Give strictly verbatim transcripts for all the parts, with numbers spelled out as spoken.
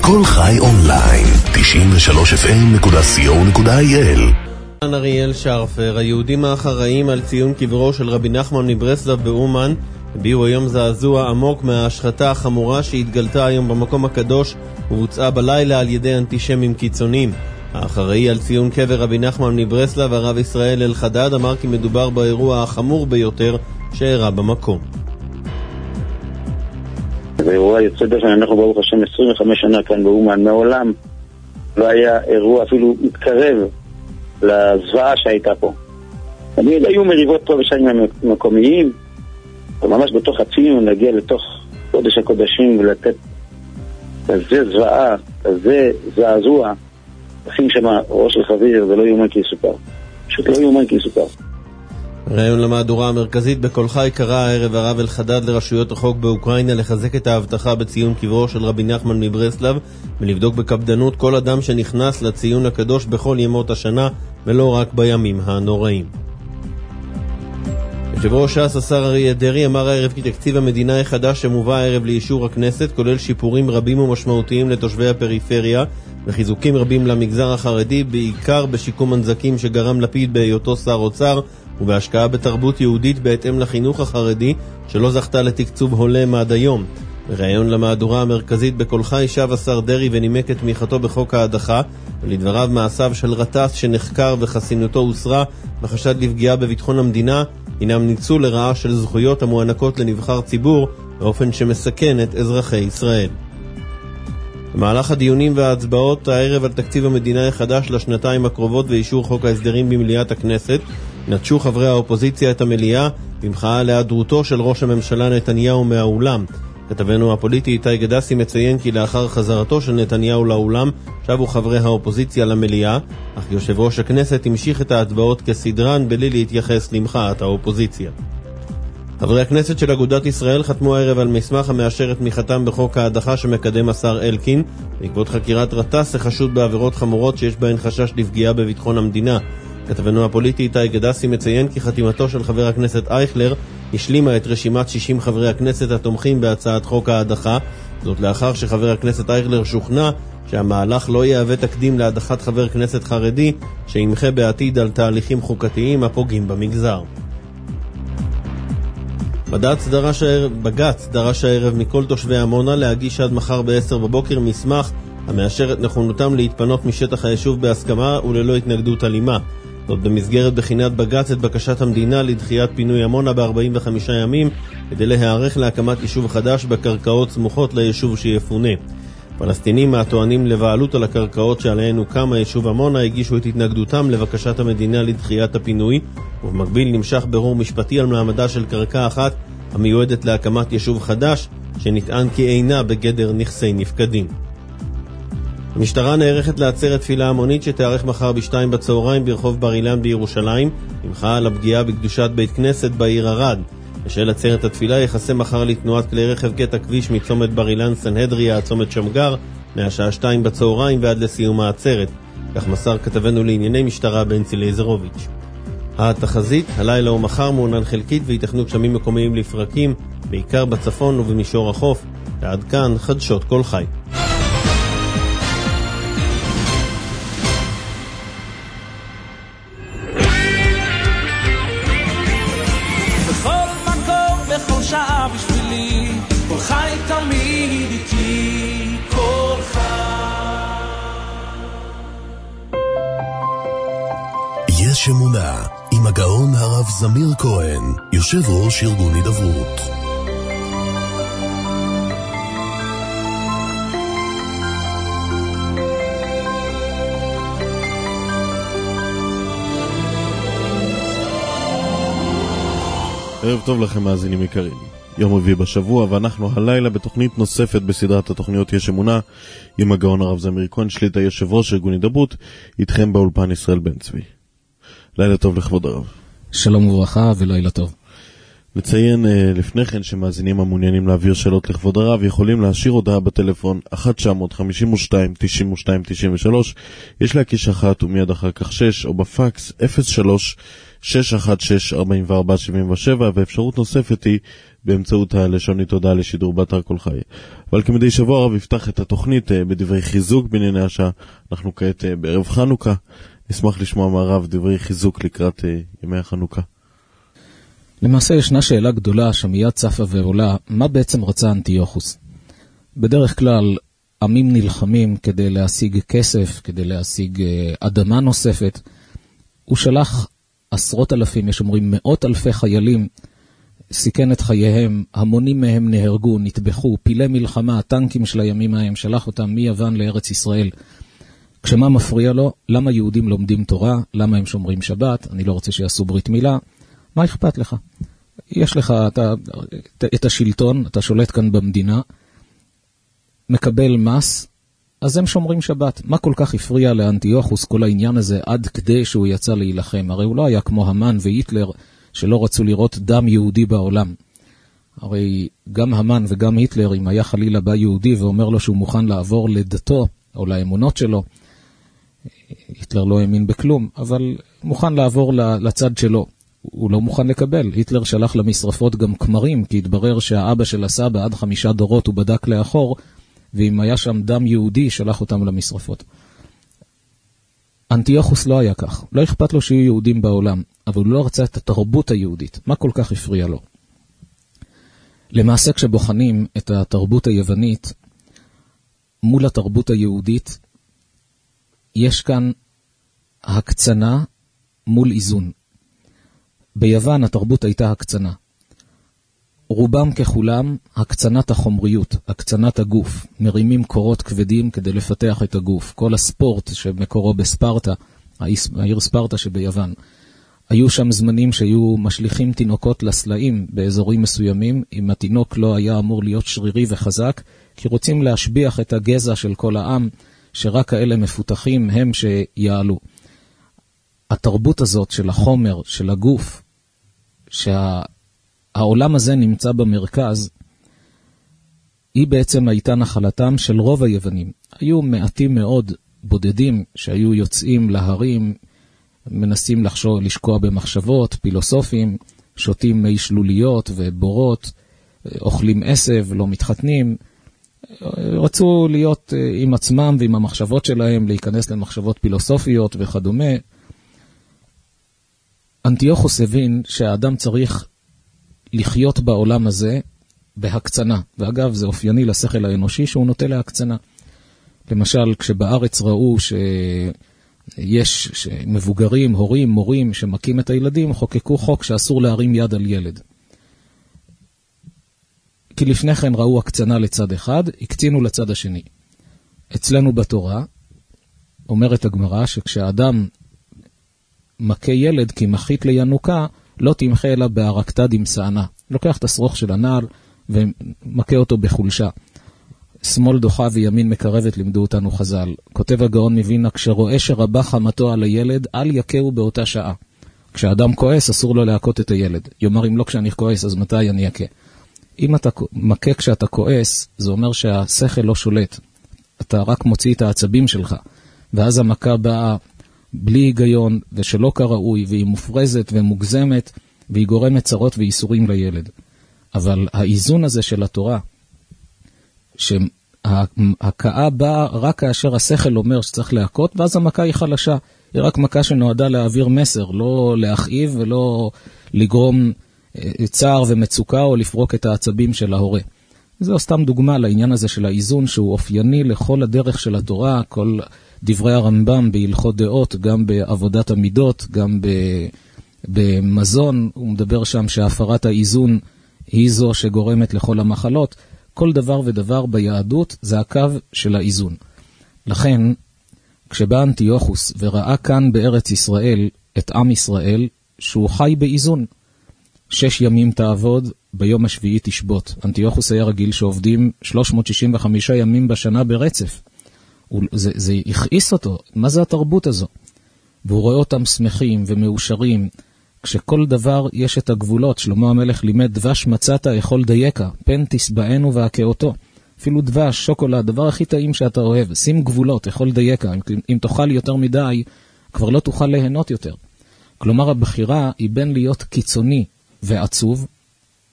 כל חי אונליין, תשעים ושלוש אף אם נקודה סי או נקודה איי אל. אריאל שרפר, היהודים האחראים על ציון קברו של רבי נחמן מברסלב באומן, הביאו היום זעזוע עמוק מההשחתה החמורה שהתגלתה היום במקום הקדוש ובוצעה בלילה על ידי אנטישמים קיצוניים. האחראי על ציון קבר רבי נחמן מברסלב, הרב ישראל אלחדד, אמר כי מדובר באירוע החמור ביותר שאירע במקום. זה אירוע יוצא דופן. אנחנו ברוך השם עשרים וחמש שנה כאן באומן, מעולם לא היה אירוע אפילו מתקרב לזוועה שהייתה פה. תמיד היו מריבות פה ושם מקומיים, וממש בתוך הציון להגיע לתוך קודש הקודשים ולתת כזה זוועה, כזה זעזוע, תשים שם ראש לחביר, זה לא יאומן כי יסופר. פשוט לא יאומן כי יסופר. ראיון למהדורה המרכזית בכל חי קרא הערב הרב אלחדד לרשויות החוק באוקראינה לחזק את ההבטחה בציון קברו של רבי נחמן מברסלב ולבדוק בקפדנות כל אדם שנכנס לציון הקדוש בכל ימות השנה ולא רק בימים הנוראים. יושב ראש ש"ס השר אריה דרעי אמר הערב כי תקציב המדינה החדש שמובא הערב לאישור הכנסת כולל שיפורים רבים ומשמעותיים לתושבי הפריפריה וחיזוקים רבים למגזר החרדי, בעיקר בשיקום הנזקים שגרם לפיד בהיותו שר אוצר ובהשקעה בתרבות יהודית בהתאם לחינוך החרדי שלא זכתה לתקצוב הולם עד היום. בראיון למהדורה המרכזית בכל חי שב השר דרעי ונימק את תמיכתו בחוק ההדחה, ולדבריו מעשיו של רטס שנחקר וחסינותו הוסרה בחשד לפגיעה בביטחון המדינה הינם ניצול לרעה של זכויות המוענקות לנבחר ציבור באופן שמסכן את אזרחי ישראל. במהלך הדיונים וההצבעות הערב על תקציב המדינה החדש לשנתיים הקרובות ואישור חוק ההסדרים במליאת הכנסת, נטשו חברי האופוזיציה את המליאה במחאה על היעדרותו של ראש הממשלה נתניהו מהאולם. כתבנו הפוליטי איתי גדסי מציין כי לאחר חזרתו של נתניהו לאולם שבו חברי האופוזיציה למליאה, אך יושב ראש הכנסת המשיך את ההצבעות כסדרן בלי להתייחס למחאת האופוזיציה. חברי הכנסת של אגודת ישראל חתמו הערב על מסמך המאשר את תמיכתם בחוק ההדחה שמקדם השר אלקין בעקבות חקירת רטס החשוד בעבירות חמורות שיש בהן חשש לפגיעה בביטחון המדינה. כתבנו הפוליטי איתי גדסי מציין כי חתימתו של חבר הכנסת אייכלר השלימה את רשימת שישים חברי הכנסת התומכים בהצעת חוק ההדחה, זאת לאחר שחבר הכנסת אייכלר שוכנע שהמהלך לא יהווה תקדים להדחת חבר כנסת חרדי שימחה בעתיד על תהליכים חוקתיים הפוגעים במגזר. בג"ץ דרש הערב, בג"ץ דרש הערב מכל תושבי עמונה להגיש עד מחר ב-עשר בבוקר מסמך המאשר את נכונותם להתפנות משטח היישוב בהסכמה וללא התנגדות אלימה. זאת במסגרת בחינת בג"ץ את בקשת המדינה לדחיית פינוי עמונה ב-ארבעים וחמישה ימים כדי להיערך להקמת יישוב חדש בקרקעות סמוכות ליישוב שיפונה. פלסטינים הטוענים לבעלות על הקרקעות שעליהן הוקם היישוב עמונה הגישו את התנגדותם לבקשת המדינה לדחיית הפינוי, ובמקביל נמשך ברור משפטי על מעמדה של קרקע אחת המיועדת להקמת יישוב חדש שנטען כי אינה בגדר נכסי נפקדים. המשטרה נערכת לעצרת תפילה המונית שתארך מחר בשתיים בצהריים ברחוב בר אילן בירושלים, במחאה על הפגיעה בקדושת בית כנסת בעיר ערד. בשל עצרת התפילה יחסה מחר לתנועת כלי רכב קטע כביש מצומת בר אילן סנהדריה עד צומת שמגר מהשעה שתיים בצהריים ועד לסיום העצרת. כך מסר כתבנו לענייני משטרה בנצי לייזרוביץ'. התחזית, הלילה ומחר מעונן חלקית ויתכנו גשמים מקומיים לפרקים, בעיקר בצפון ובמישור החוף. ועד כאן חדשות כל חי. יש אמונה עם הגאון הרב זמיר כהן, יושב ראש ארגון הידברות. ערב טוב לכם מאזינים יקרים. יום רביעי בשבוע ואנחנו הלילה בתוכנית נוספת בסדרת התוכניות יש אמונה עם הגאון הרב זמיר כהן, שליטה יושב ראש ארגון הידברות, איתכם באולפן ישראל בן צבי. לילה טוב לכבוד הרב. שלום וברכה ולילה טוב. נציין לפני כן שמאזינים המעוניינים להעביר שאלות לכבוד הרב יכולים להשאיר הודעה בטלפון אחת תשע חמש שתיים תשעים ושתיים תשעים ושלוש, יש להקיש אחת ומיד אחר כך שש, או בפקס אפס שלוש שש אחת שש ארבעים וארבע שבעים ושבע, ואפשרות נוספת היא באמצעות הלשונית תודה לשידור באתר כל חי. אבל כמדי שבוע הרב יפתח את התוכנית בדברי חיזוק בענייני השעה. אנחנו כעת בערב חנוכה. נשמח לשמוע מהרב דברי חיזוק לקראת ימי החנוכה. למעשה ישנה שאלה גדולה שמיד צפה ועולה, מה בעצם רצה אנטיוכוס? בדרך כלל עמים נלחמים כדי להשיג כסף, כדי להשיג אדמה נוספת. הוא שלח עשרות אלפים, יש אומרים מאות אלפי חיילים, סיכן את חייהם, המונים מהם נהרגו, נטבחו, פילי מלחמה, הטנקים של הימים ההם, שלח אותם מיוון לארץ ישראל. כשמה מפריע לו? למה יהודים לומדים תורה? למה הם שומרים שבת? אני לא רוצה שיעשו ברית מילה. מה אכפת לך? יש לך אתה, את השלטון, אתה שולט כאן במדינה, מקבל מס, אז הם שומרים שבת. מה כל כך הפריע לאנטיוכוס כל העניין הזה עד כדי שהוא יצא להילחם? הרי הוא לא היה כמו המן והיטלר שלא רצו לראות דם יהודי בעולם. הרי גם המן וגם היטלר, אם היה חלילה בא יהודי ואומר לו שהוא מוכן לעבור לדתו או לאמונות שלו, היטלר לא האמין בכלום, אבל מוכן לעבור לצד שלו. הוא לא מוכן לקבל. היטלר שלח למשרפות גם כמרים, כי התברר שהאבא של הסבא עד חמישה דורות הוא בדק לאחור, ואם היה שם דם יהודי, שלח אותם למשרפות. אנטיוכוס לא היה כך. לא אכפת לו שיהיו יהודים בעולם, אבל הוא לא רצה את התרבות היהודית. מה כל כך הפריע לו? למעשה, כשבוחנים את התרבות היוונית מול התרבות היהודית, יש כאן הקצנה מול איזון. ביוון התרבות הייתה הקצנה. רובם ככולם הקצנת החומריות, הקצנת הגוף. מרימים קורות כבדים כדי לפתח את הגוף. כל הספורט שמקורו בספרטה, העיר ספרטה שביוון. היו שם זמנים שהיו משליחים תינוקות לסלעים באזורים מסוימים, אם התינוק לא היה אמור להיות שרירי וחזק, כי רוצים להשביח את הגזע של כל העם, שרק כאלה מפותחים הם שיעלו. התרבות הזאת של החומר, של הגוף, שהעולם הזה נמצא במרכז, היא בעצם הייתה נחלתם של רוב היוונים. היו מעטים מאוד בודדים שהיו יוצאים להרים, מנסים לחשוב, לשקוע במחשבות, פילוסופים, שותים מי שלוליות ובורות, אוכלים עשב, לא מתחתנים, רצו להיות עם עצמם ועם המחשבות שלהם, להיכנס למחשבות פילוסופיות וכדומה. אנטיוכוס הבין שהאדם צריך לחיות בעולם הזה בהקצנה, ואגב זה אופייני לשכל האנושי שהוא נוטה להקצנה. למשל, כשבארץ ראו שיש מבוגרים, הורים, מורים שמקים את הילדים, חוקקו חוק שאסור להרים יד על ילד. כי לפני כן ראו הקצנה לצד אחד, הקצינו לצד השני. אצלנו בתורה אומרת הגמרא שכשהאדם מכה ילד כי מחית לינוקה, לא תמחה אלא בהרקתה דמסענה. לוקח את השרוך של הנעל ומכה אותו בחולשה. שמאל דוחה וימין מקרבת, לימדו אותנו חז"ל. כותב הגאון מווילנה, כשרואה שרבה חמתו על הילד, אל יכהו באותה שעה. כשאדם כועס, אסור לו להכות את הילד. יאמר, אם לא כשאני כועס, אז מתי אני אכה? אם אתה מכה כשאתה כועס, זה אומר שהשכל לא שולט. אתה רק מוציא את העצבים שלך. ואז המכה באה בלי היגיון ושלא כראוי, והיא מופרזת ומוגזמת, והיא גורמת צרות ואיסורים לילד. אבל האיזון הזה של התורה, שההכאה באה רק כאשר השכל אומר שצריך להכות, ואז המכה היא חלשה. היא רק מכה שנועדה להעביר מסר, לא להכאיב ולא לגרום צער ומצוקה או לפרוק את העצבים של ההורה. זו סתם דוגמה לעניין הזה של האיזון שהוא אופייני לכל הדרך של התורה, כל דברי הרמב"ם בהלכות דעות, גם בעבודת המידות, גם במזון, הוא מדבר שם שהפרת האיזון היא זו שגורמת לכל המחלות. כל דבר ודבר ביהדות זה הקו של האיזון. לכן, כשבא אנטיוכוס וראה כאן בארץ ישראל את עם ישראל, שהוא חי באיזון. שש ימים תעבוד, ביום השביעי תשבות. אנטיוכוס היה רגיל שעובדים שלוש מאות שישים וחמישה ימים בשנה ברצף. זה, זה הכעיס אותו. מה זה התרבות הזו? והוא רואה אותם שמחים ומאושרים, כשכל דבר יש את הגבולות. שלמה המלך לימד, דבש מצאת אכול דייקה, פן תשבענו והכאותו. אפילו דבש, שוקולד, דבר הכי טעים שאתה אוהב, שים גבולות, אכול דייקה. אם, אם תאכל יותר מדי, כבר לא תוכל ליהנות יותר. כלומר, הבחירה היא בין להיות קיצוני ועצוב,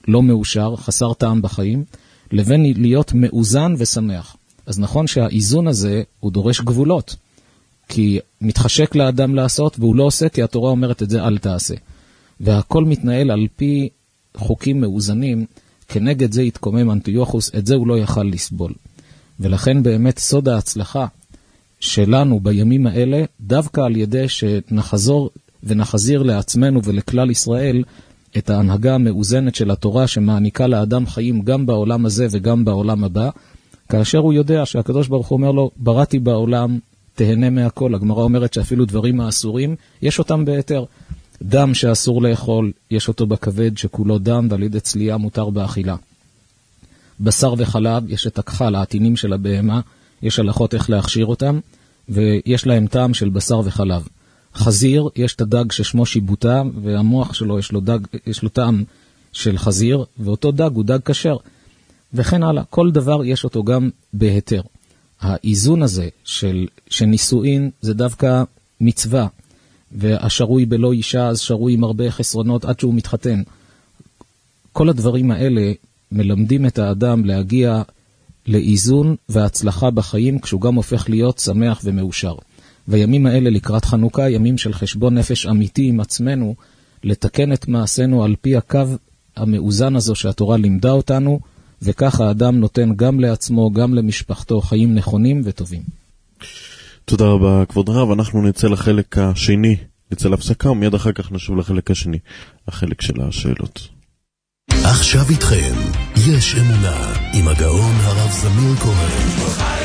לא מאושר, חסר טעם בחיים, לבין להיות מאוזן ושמח. אז נכון שהאיזון הזה הוא דורש גבולות, כי מתחשק לאדם לעשות והוא לא עושה, כי התורה אומרת את זה אל תעשה. והכל מתנהל על פי חוקים מאוזנים, כנגד זה התקומם אנטיוכוס, את זה הוא לא יכל לסבול. ולכן באמת סוד ההצלחה שלנו בימים האלה, דווקא על ידי שנחזור ונחזיר לעצמנו ולכלל ישראל את ההנהגה המאוזנת של התורה שמעניקה לאדם חיים גם בעולם הזה וגם בעולם הבא, כאשר הוא יודע שהקדוש ברוך הוא אומר לו, בראתי בעולם, תהנה מהכל. הגמרא אומרת שאפילו דברים האסורים, יש אותם ביתר. דם שאסור לאכול, יש אותו בכבד שכולו דם, ועל ידי צלייה מותר באכילה. בשר וחלב, יש את הכחל, העטינים של הבהמה, יש הלכות איך להכשיר אותם, ויש להם טעם של בשר וחלב. חזיר, יש את הדג ששמו שיבוטה, והמוח שלו יש לו, דג, יש לו טעם של חזיר, ואותו דג הוא דג כשר. וכן הלאה, כל דבר יש אותו גם בהיתר. האיזון הזה של, שנישואין זה דווקא מצווה, והשרוי בלא אישה אז שרוי עם הרבה חסרונות עד שהוא מתחתן. כל הדברים האלה מלמדים את האדם להגיע לאיזון והצלחה בחיים, כשהוא גם הופך להיות שמח ומאושר. והימים האלה לקראת חנוכה, ימים של חשבון נפש אמיתי עם עצמנו, לתקן את מעשינו על פי הקו המאוזן הזו שהתורה לימדה אותנו, וכך האדם נותן גם לעצמו, גם למשפחתו, חיים נכונים וטובים. תודה רבה, כבוד הרב. אנחנו נצא לחלק השני, נצא להפסקה, ומיד אחר כך נשוב לחלק השני, החלק של השאלות. עכשיו איתכם, יש אמונה, עם הגאון הרב זמיר כהן.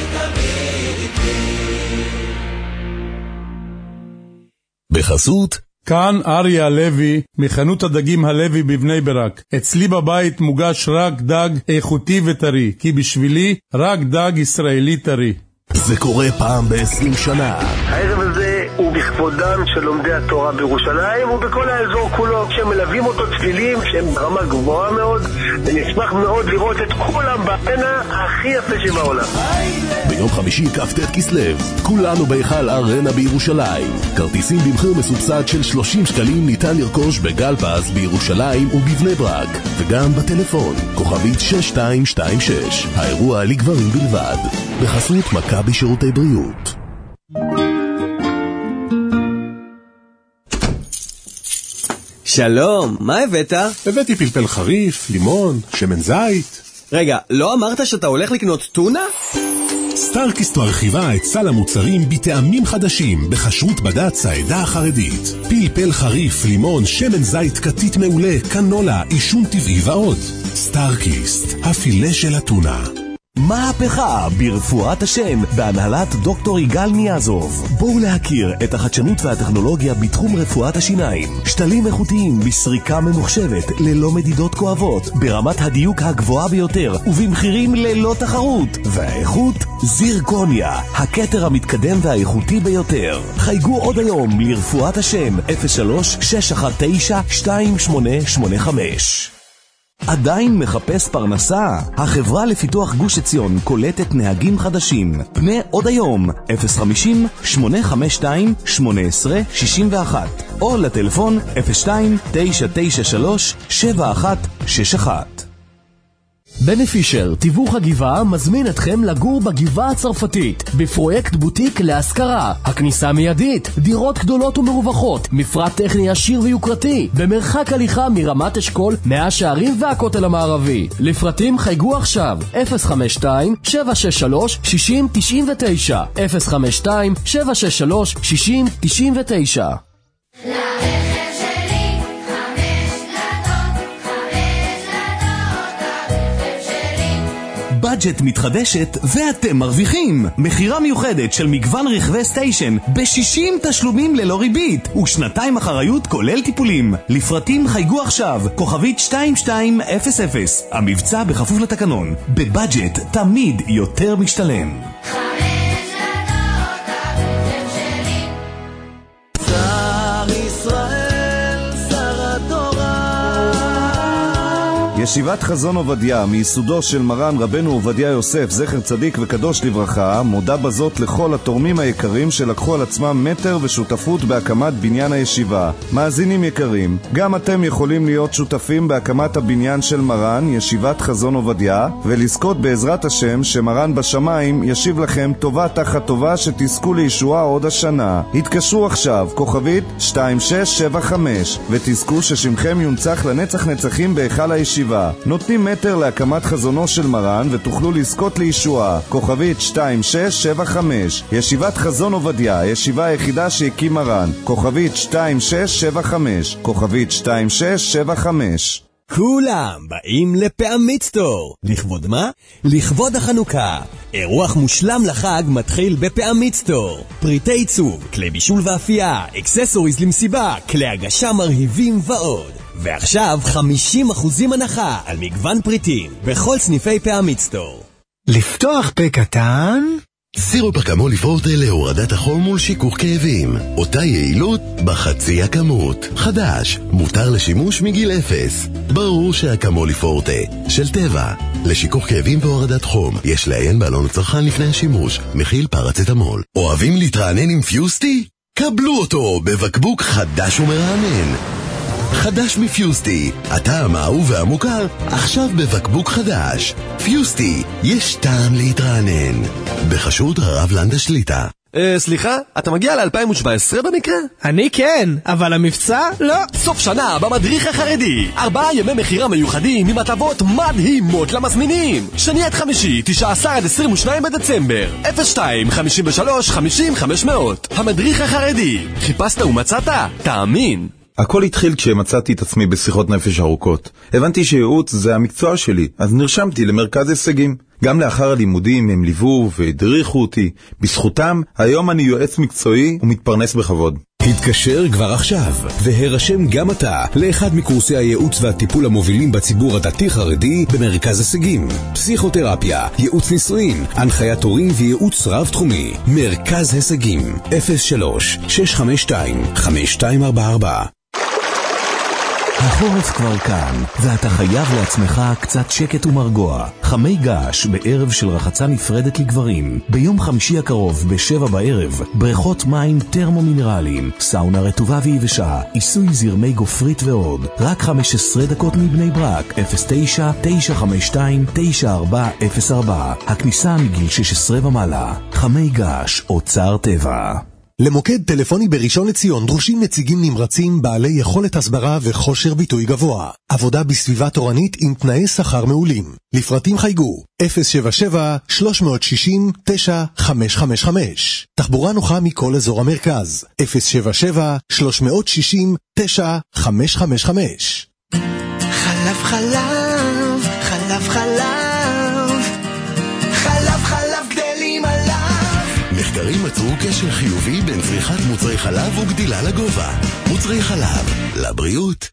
בחסות כאן אריה הלוי, מחנות הדגים הלוי בבני ברק. אצלי בבית מוגש רק דג איכותי וטרי, כי בשבילי רק דג ישראלי טרי. זה קורה פעם ב-עשרים שנה. הערב הזה הוא בכבודם של לומדי התורה בירושלים ובכל האזור כולו, שמלווים אותו צלילים שהם ברמה גבוהה מאוד, ונשמח מאוד לראות את כולם בפנה הכי יפה שבעולם. ביום חמישי כ"ט כסלו, כולנו בהיכל ארנה בירושלים. כרטיסים במחיר מסובסד של שלושים שקלים ניתן לרכוש בגל פז בירושלים ובבני ברק, וגם בטלפון, כוכבית שש שתיים שתיים שש. האירוע לגברים בלבד, בחסות מכבי שירותי בריאות. שלום, מה הבאת? הבאתי פלפל חריף, לימון, שמן זית. רגע, לא אמרת שאתה הולך לקנות טונה? סטארקיסט מרחיבה את סל המוצרים בטעמים חדשים בחשרות בד"ץ העדה החרדית. פלפל חריף, לימון, שמן זית קטית מעולה, קנולה, עישון טבעי ועוד. סטארקיסט, הפילה של הטונה. מהפכה ברפואת השן בהנהלת דוקטור יגאל ניאזוב. בואו להכיר את החדשנות והטכנולוגיה בתחום רפואת השיניים. שתלים איכותיים בסריקה ממוחשבת ללא מדידות כואבות, ברמת הדיוק הגבוהה ביותר ובמחירים ללא תחרות. והאיכות זירקוניה, הכתר המתקדם והאיכותי ביותר. חייגו עוד היום לרפואת השן אפס שלוש שש אחת תשע שתיים שמונה שמונה חמש. עדיין מחפש פרנסה? החברה לפיתוח גוש עציון קולטת נהגים חדשים. פנה עוד היום אפס חמישים שמונה חמש שתיים שמונה עשרה שישים ואחת או לטלפון אפס שתיים תשע תשע שלוש שבע אחת שש אחת. בני פישר, תיווך הגבעה, מזמין אתכם לגור בגבעה הצרפתית בפרויקט בוטיק להשכרה. הכניסה מיידית, דירות גדולות ומרווחות, מפרט טכני עשיר ויוקרתי, במרחק הליכה מרמת אשכול, מאה שערים והכותל המערבי. לפרטים חייגו עכשיו אפס חמש שתיים שבע שש שלוש שש אפס תשע תשע אפס חמש שתיים שבע שש שלוש שש אפס תשע תשע. בדג'ט מתחדשת ואתם מרוויחים. מחירה מיוחדת של מגוון רכבי סטיישן ב-שישים תשלומים ללא ריבית ושנתיים אחריות כולל טיפולים. לפרטים חייגו עכשיו כוכבית שתיים שתיים אפס אפס. המבצע בכפוף לתקנון. בבדג'ט תמיד יותר משתלם. ישיבת חזון עובדיה, מיסודו של מרן רבנו עובדיה יוסף, זכר צדיק וקדוש לברכה, מודה בזאת לכל התורמים היקרים שלקחו על עצמם מטר ושותפות בהקמת בניין הישיבה. מאזינים יקרים, גם אתם יכולים להיות שותפים בהקמת הבניין של מרן, ישיבת חזון עובדיה, ולזכות בעזרת השם שמרן בשמיים ישיב לכם טובה תחת טובה שתזכו לישועה עוד השנה. התקשרו עכשיו, כוכבית שתיים שש שבע חמש, ותזכו ששמכם יונצח לנצח נצחים בהיכל הישיבה. נותנים מטר להקמת חזונו של מרן ותוכלו לזכות לישועה. כוכבית שתיים שש שבע חמש, ישיבת חזון עובדיה, הישיבה היחידה שהקים מרן. כוכבית שתיים שש שבע חמש, כוכבית שתיים שש שבע חמש. כולם באים לפעמית סטור. לכבוד מה? לכבוד החנוכה. אירוח מושלם לחג מתחיל בפעמית סטור. פריטי עיצוב, כלי בישול ואפייה, אקססוריז למסיבה, כלי הגשה מרהיבים ועוד. ועכשיו חמישים אחוזים הנחה על מגוון פריטים בכל סניפי פעמית סטור. לפתוח פה קטן? סירופ אקמולי פורטה להורדת החום מול שיכוך כאבים. אותה יעילות בחצי הכמות. חדש, מותר לשימוש מגיל אפס. ברור שאקמולי פורטה של טבע. לשיכוך כאבים והורדת חום יש לעיין בעלון הצרכן לפני השימוש. מכיל פרצטמול. אוהבים להתרענן עם פיוסטי? קבלו אותו בבקבוק חדש ומרענן. חדש מפיוסטי, הטעם האהוב והמוכר, עכשיו בבקבוק חדש. פיוסטי, יש טעם להתרענן. בחסות הרב לנדה שליטה. אה, סליחה, אתה מגיע ל-אלפיים שבע עשרה במקרה? אני כן, אבל המבצע לא. סוף שנה במדריך החרדי. ארבעה ימי מחירה מיוחדים עם הטבות מדהימות למזמינים. שני עד חמישי, תשעה עשר עד עשרים ושניים בדצמבר. אפס שתיים חמישים ושלוש חמישים חמש מאות. המדריך החרדי. חיפשת ומצאת? תאמין. הכל התחיל כשמצאתי את עצמי בשיחות נפש ארוכות. הבנתי שייעוץ זה המקצוע שלי, אז נרשמתי למרכז הישגים. גם לאחר הלימודים הם ליוו והדריכו אותי. בזכותם, היום אני יועץ מקצועי ומתפרנס בכבוד. התקשר כבר עכשיו, והרשם גם אתה לאחד מקורסי הייעוץ והטיפול המובילים בציבור הדתי-חרדי במרכז הישגים. פסיכותרפיה, ייעוץ נישואין, הנחיית הורים וייעוץ רב-תחומי. מרכז הישגים, אפס שלוש שש חמש שתיים חמש שתיים ארבע ארבע. החורף כבר כאן, ואתה חייב לעצמך קצת שקט ומרגוע. חמי געש בערב של רחצה נפרדת לגברים. ביום חמישי הקרוב בשבע בערב, בריכות מים טרמומינרליים, סאונה רטובה ויבשה, עיסוי זרמי גופרית ועוד. רק חמש עשרה דקות מבני ברק, אפס תשע תשע חמש שתיים תשע ארבע אפס ארבע. הכניסה מגיל שש עשרה ומעלה. חמי געש, אוצר טבע. למוקד טלפוני בראשון לציון דרושים נציגים נמרצים בעלי יכולת הסברה וכושר ביטוי גבוה. עבודה בסביבה תורנית עם תנאי שכר מעולים. לפרטים חייגו אפס שבע שבע שלוש שש אפס תשע חמש חמש חמש. תחבורה נוחה מכל אזור המרכז אפס שבע שבע שלוש שש אפס תשע חמש חמש חמש. חלב חלב, חלב חלב, חלב חלב גדלים עליו. מחקרים מצאו קשר חיובי בין צריכת מוצרי חלב וגדילה לגובה. מוצרי חלב, לבריאות.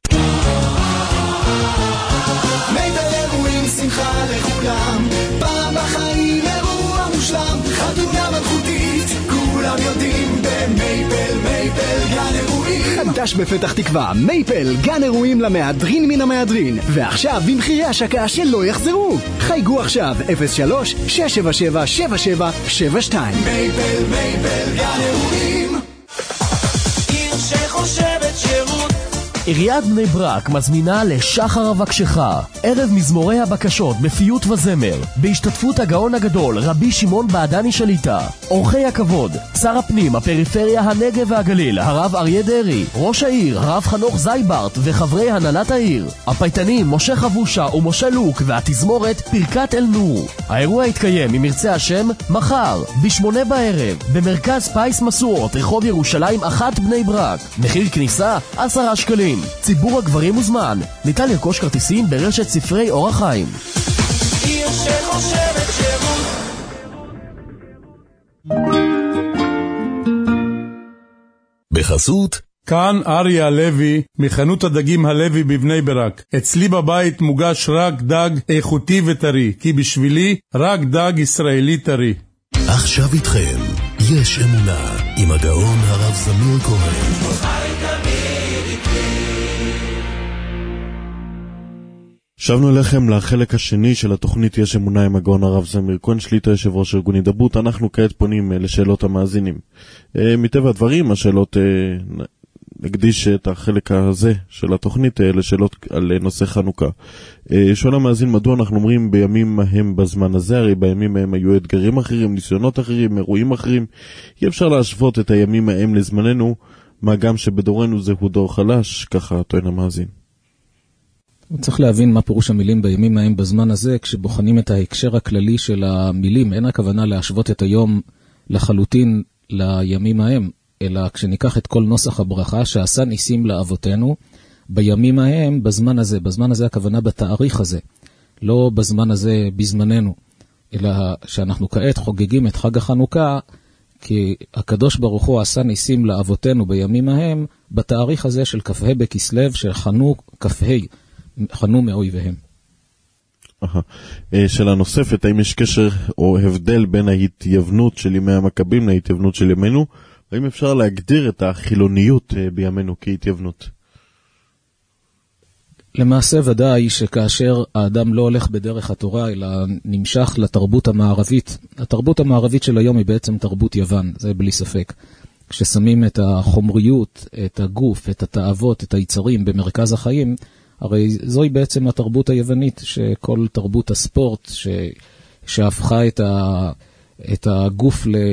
מייפל אירועים שמחה לכולם, פעם בחיים אירוע מושלם, חתונה מלכותית, כולם יודעים במייפל, מייפל גן אירועים. חדש בפתח תקווה, מייפל גן אירועים למהדרין מן המהדרין, ועכשיו במחירי השקה שלא יחזרו. חייגו עכשיו אפס שלוש שש שבע שבע שבע שבע שבע שתיים. מייפל, מייפל גן אירועים. עיר שחושבת שירות. עיריית בני ברק מזמינה לשחר אבקשך, ערב מזמורי הבקשות בפיוט וזמר, בהשתתפות הגאון הגדול רבי שמעון בעדני שליטה. אורחי הכבוד, שר הפנים, הפריפריה, הנגב והגליל, הרב אריה דרי, ראש העיר, הרב חנוך זייברט וחברי הנהלת העיר. הפייטנים משה חבושה ומשה לוק והתזמורת פרקת אל נור. האירוע יתקיים, אם ירצה השם, מחר, בשמונה בערב, במרכז פייס מסורות, רחוב ירושלים אחת בני ברק. מחיר כניסה, עשרה שקלים. ציבור הגברים מוזמן. ניתן לרכוש כרטיסים ברשת ספרי אור החיים. עיר שחושבת שירות. בחסות כאן אריה הלוי מחנות הדגים הלוי בבני ברק. אצלי בבית מוגש רק דג איכותי וטרי, כי בשבילי רק דג ישראלי טרי. עכשיו איתכם יש אמונה עם הגאון הרב זמיר כהן. שבנו אליכם לחלק השני של התוכנית יש אמונה עם הגאון הרב זמיר כהן, שליט"א יושב ראש ארגון הידברות. אנחנו כעת פונים לשאלות המאזינים. מטבע הדברים, השאלות, נקדיש את החלק הזה של התוכנית לשאלות על נושא חנוכה. שואל המאזין, מדוע אנחנו אומרים בימים ההם בזמן הזה? הרי בימים ההם היו אתגרים אחרים, ניסיונות אחרים, אירועים אחרים. אי אפשר להשוות את הימים ההם לזמננו, מה גם שבדורנו זהו דור חלש, ככה טוען המאזין. צריך להבין מה פירוש המילים בימים ההם בזמן הזה, כשבוחנים את ההקשר הכללי של המילים. אין הכוונה להשוות את היום לחלוטין לימים ההם, אלא כשניקח את כל נוסח הברכה שעשה ניסים לאבותינו, בימים ההם בזמן הזה. בזמן הזה הכוונה בתאריך הזה, לא בזמן הזה בזמננו, אלא שאנחנו כעת חוגגים את חג החנוכה, כי הקדוש ברוך הוא עשה ניסים לאבותינו בימים ההם, בתאריך הזה של כ"ה בכסלו, שחנו כ"ה, חנו מאויביהם. שאלה נוספת, האם יש קשר או הבדל בין ההתייוונות של ימי המכבים להתייוונות של ימינו? האם אפשר להגדיר את החילוניות בימינו כהתייוונות? למעשה ודאי שכאשר האדם לא הולך בדרך התורה, אלא נמשך לתרבות המערבית, התרבות המערבית של היום היא בעצם תרבות יוון, זה בלי ספק. כששמים את החומריות, את הגוף, את התאוות, את היצרים במרכז החיים, הרי זוהי בעצם התרבות היוונית, שכל תרבות הספורט ש... שהפכה את, ה... את הגוף ל...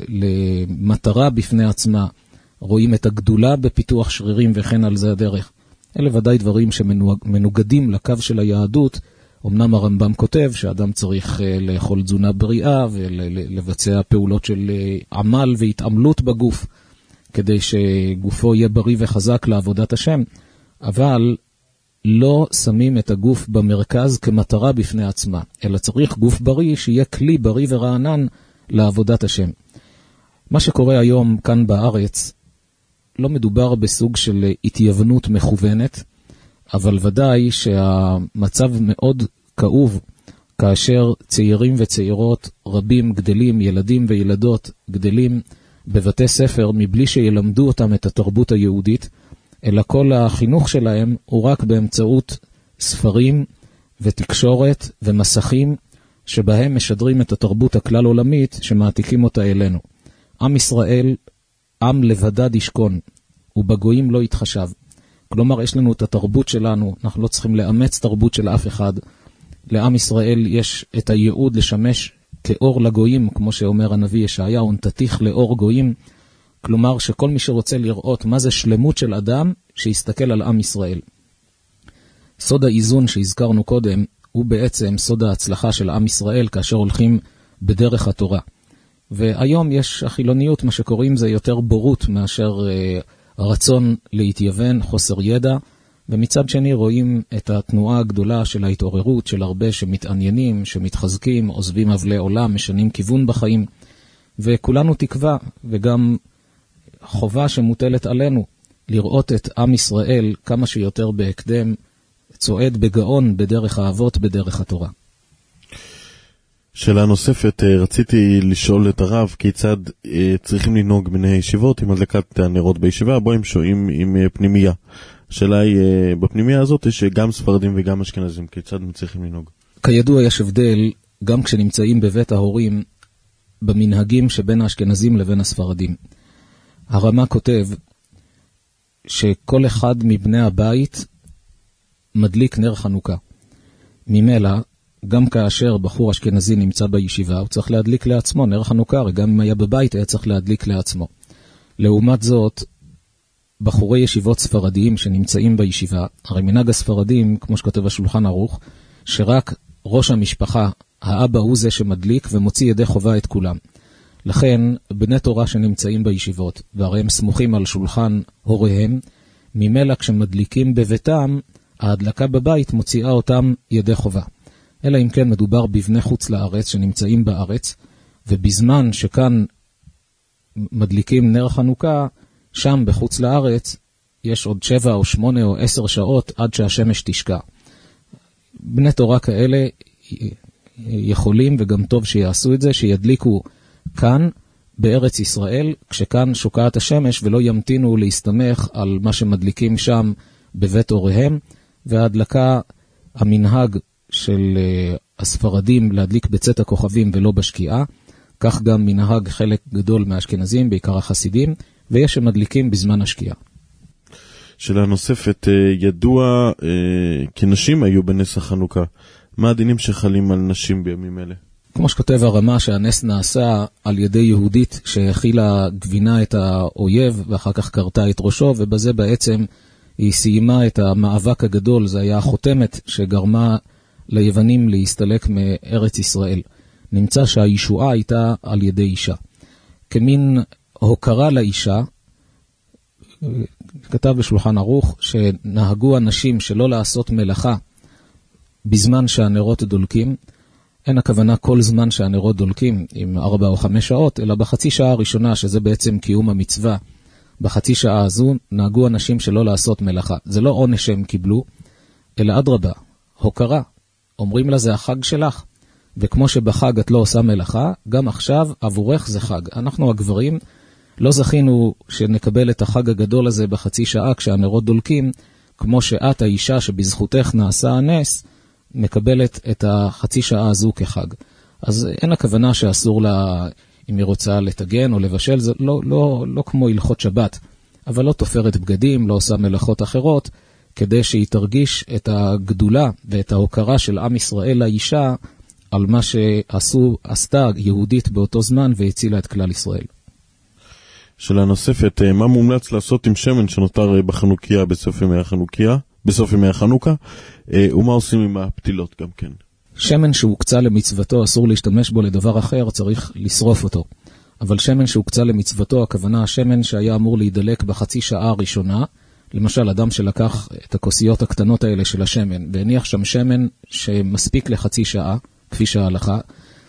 למטרה בפני עצמה, רואים את הגדולה בפיתוח שרירים וכן על זה הדרך. אלה ודאי דברים שמנוגדים לקו של היהדות. אמנם הרמב"ם כותב שאדם צריך לאכול תזונה בריאה ולבצע פעולות של עמל והתעמלות בגוף, כדי שגופו יהיה בריא וחזק לעבודת השם, אבל לא שמים את הגוף במרכז כמטרה בפני עצמה, אלא צריך גוף בריא שיהיה כלי בריא ורענן לעבודת השם. מה שקורה היום כאן בארץ, לא מדובר בסוג של התייוונות מכוונת, אבל ודאי שהמצב מאוד כאוב, כאשר צעירים וצעירות רבים גדלים, ילדים וילדות גדלים בבתי ספר, מבלי שילמדו אותם את התרבות היהודית, אלא כל החינוך שלהם הוא רק באמצעות ספרים ותקשורת ומסכים, שבהם משדרים את התרבות הכלל עולמית שמעתיקים אותה אלינו. עם ישראל, עם לבדד ישכון, ובגויים לא יתחשב. כלומר, יש לנו את התרבות שלנו, אנחנו לא צריכים לאמץ תרבות של אף אחד. לעם ישראל יש את הייעוד לשמש כאור לגויים, כמו שאומר הנביא ישעיהו, ונתתיך לאור גויים. כלומר, שכל מי שרוצה לראות מה זה שלמות של אדם, שיסתכל על עם ישראל. סוד האיזון שהזכרנו קודם, הוא בעצם סוד ההצלחה של עם ישראל, כאשר הולכים בדרך התורה. והיום יש החילוניות, מה שקוראים זה יותר בורות מאשר אה, רצון להתייוון, חוסר ידע, ומצד שני רואים את התנועה הגדולה של ההתעוררות של הרבה שמתעניינים, שמתחזקים, עוזבים אבלי עולם, משנים כיוון בחיים, וכולנו תקווה, וגם חובה שמוטלת עלינו, לראות את עם ישראל כמה שיותר בהקדם, צועד בגאון בדרך האבות, בדרך התורה. שאלה נוספת, רציתי לשאול את הרב כיצד צריכים לנהוג בני הישיבות עם הדלקת הנרות בישיבה, בו הם שוהים עם פנימייה. השאלה היא, בפנימייה הזאת יש גם ספרדים וגם אשכנזים, כיצד הם צריכים לנהוג? כידוע יש הבדל, גם כשנמצאים בבית ההורים, במנהגים שבין האשכנזים לבין הספרדים. הרמ"א כותב שכל אחד מבני הבית מדליק נר חנוכה. ממילא, גם כאשר בחור אשכנזי נמצא בישיבה, הוא צריך להדליק לעצמו נר חנוכה, גם אם היה בבית היה צריך להדליק לעצמו. לעומת זאת, בחורי ישיבות ספרדיים שנמצאים בישיבה, הרי מנהג הספרדים, כמו שכותב השולחן ערוך, שרק ראש המשפחה, האבא הוא זה שמדליק ומוציא ידי חובה את כולם. לכן, בני תורה שנמצאים בישיבות, והרי הם סמוכים על שולחן הוריהם, ממילא כשמדליקים בביתם, ההדלקה בבית מוציאה אותם ידי חובה. אלא אם כן מדובר בבני חוץ לארץ שנמצאים בארץ, ובזמן שכאן מדליקים נר חנוכה, שם בחוץ לארץ יש עוד שבע או שמונה או עשר שעות עד שהשמש תשקע. בני תורה כאלה יכולים וגם טוב שיעשו את זה, שידליקו כאן בארץ ישראל, כשכאן שוקעת השמש, ולא ימתינו להסתמך על מה שמדליקים שם בבית הוריהם, וההדלקה המנהג של הספרדים להדליק בצאת הכוכבים ולא בשקיעה, כך גם מנהג חלק גדול מהאשכנזים, בעיקר החסידים, ויש שמדליקים בזמן השקיעה. שאלה נוספת, ידוע כי נשים היו בנס החנוכה. מה הדינים שחלים על נשים בימים אלה? כמו שכותב הרמה שהנס נעשה על ידי יהודית שהכילה גבינה את האויב ואחר כך קרתה את ראשו, ובזה בעצם היא סיימה את המאבק הגדול. זה היה החותמת שגרמה ליוונים להסתלק מארץ ישראל. נמצא שהישועה הייתה על ידי אישה. כמין הוקרה לאישה, כתב בשולחן ערוך שנהגו אנשים שלא לעשות מלאכה בזמן שהנרות דולקים. אין הכוונה כל זמן שהנרות דולקים עם ארבע או חמש שעות, אלא בחצי שעה הראשונה, שזה בעצם קיום המצווה. בחצי שעה הזו נהגו אנשים שלא לעשות מלאכה. זה לא עונש שהם קיבלו, אלא אדרבה, הוקרה. אומרים לה זה החג שלך, וכמו שבחג את לא עושה מלאכה, גם עכשיו עבורך זה חג. אנחנו הגברים לא זכינו שנקבל את החג הגדול הזה בחצי שעה כשהנרות דולקים, כמו שאת האישה שבזכותך נעשה הנס, מקבלת את החצי שעה הזו כחג. אז אין הכוונה שאסור לה, אם היא רוצה לתגן או לבשל, זה לא, לא, לא כמו הלכות שבת, אבל לא תופרת בגדים, לא עושה מלאכות אחרות, כדי שהיא תרגיש את הגדולה ואת ההוקרה של עם ישראל לאישה, על מה שעשו, עשתה יהודית באותו זמן והצילה את כלל ישראל. שאלה נוספת, מה מומלץ לעשות עם שמן שנותר בחנוכיה בסוף ימי החנוכיה, בסוף ימי החנוכה, ומה עושים עם הפתילות גם כן? שמן שהוקצה למצוותו, אסור להשתמש בו לדבר אחר, צריך לשרוף אותו. אבל שמן שהוקצה למצוותו, הכוונה השמן שהיה אמור להידלק בחצי שעה הראשונה, למשל אדם שלקח את הכוסיות הקטנות האלה של השמן, והניח שם שמן שמספיק לחצי שעה, כפי שההלכה,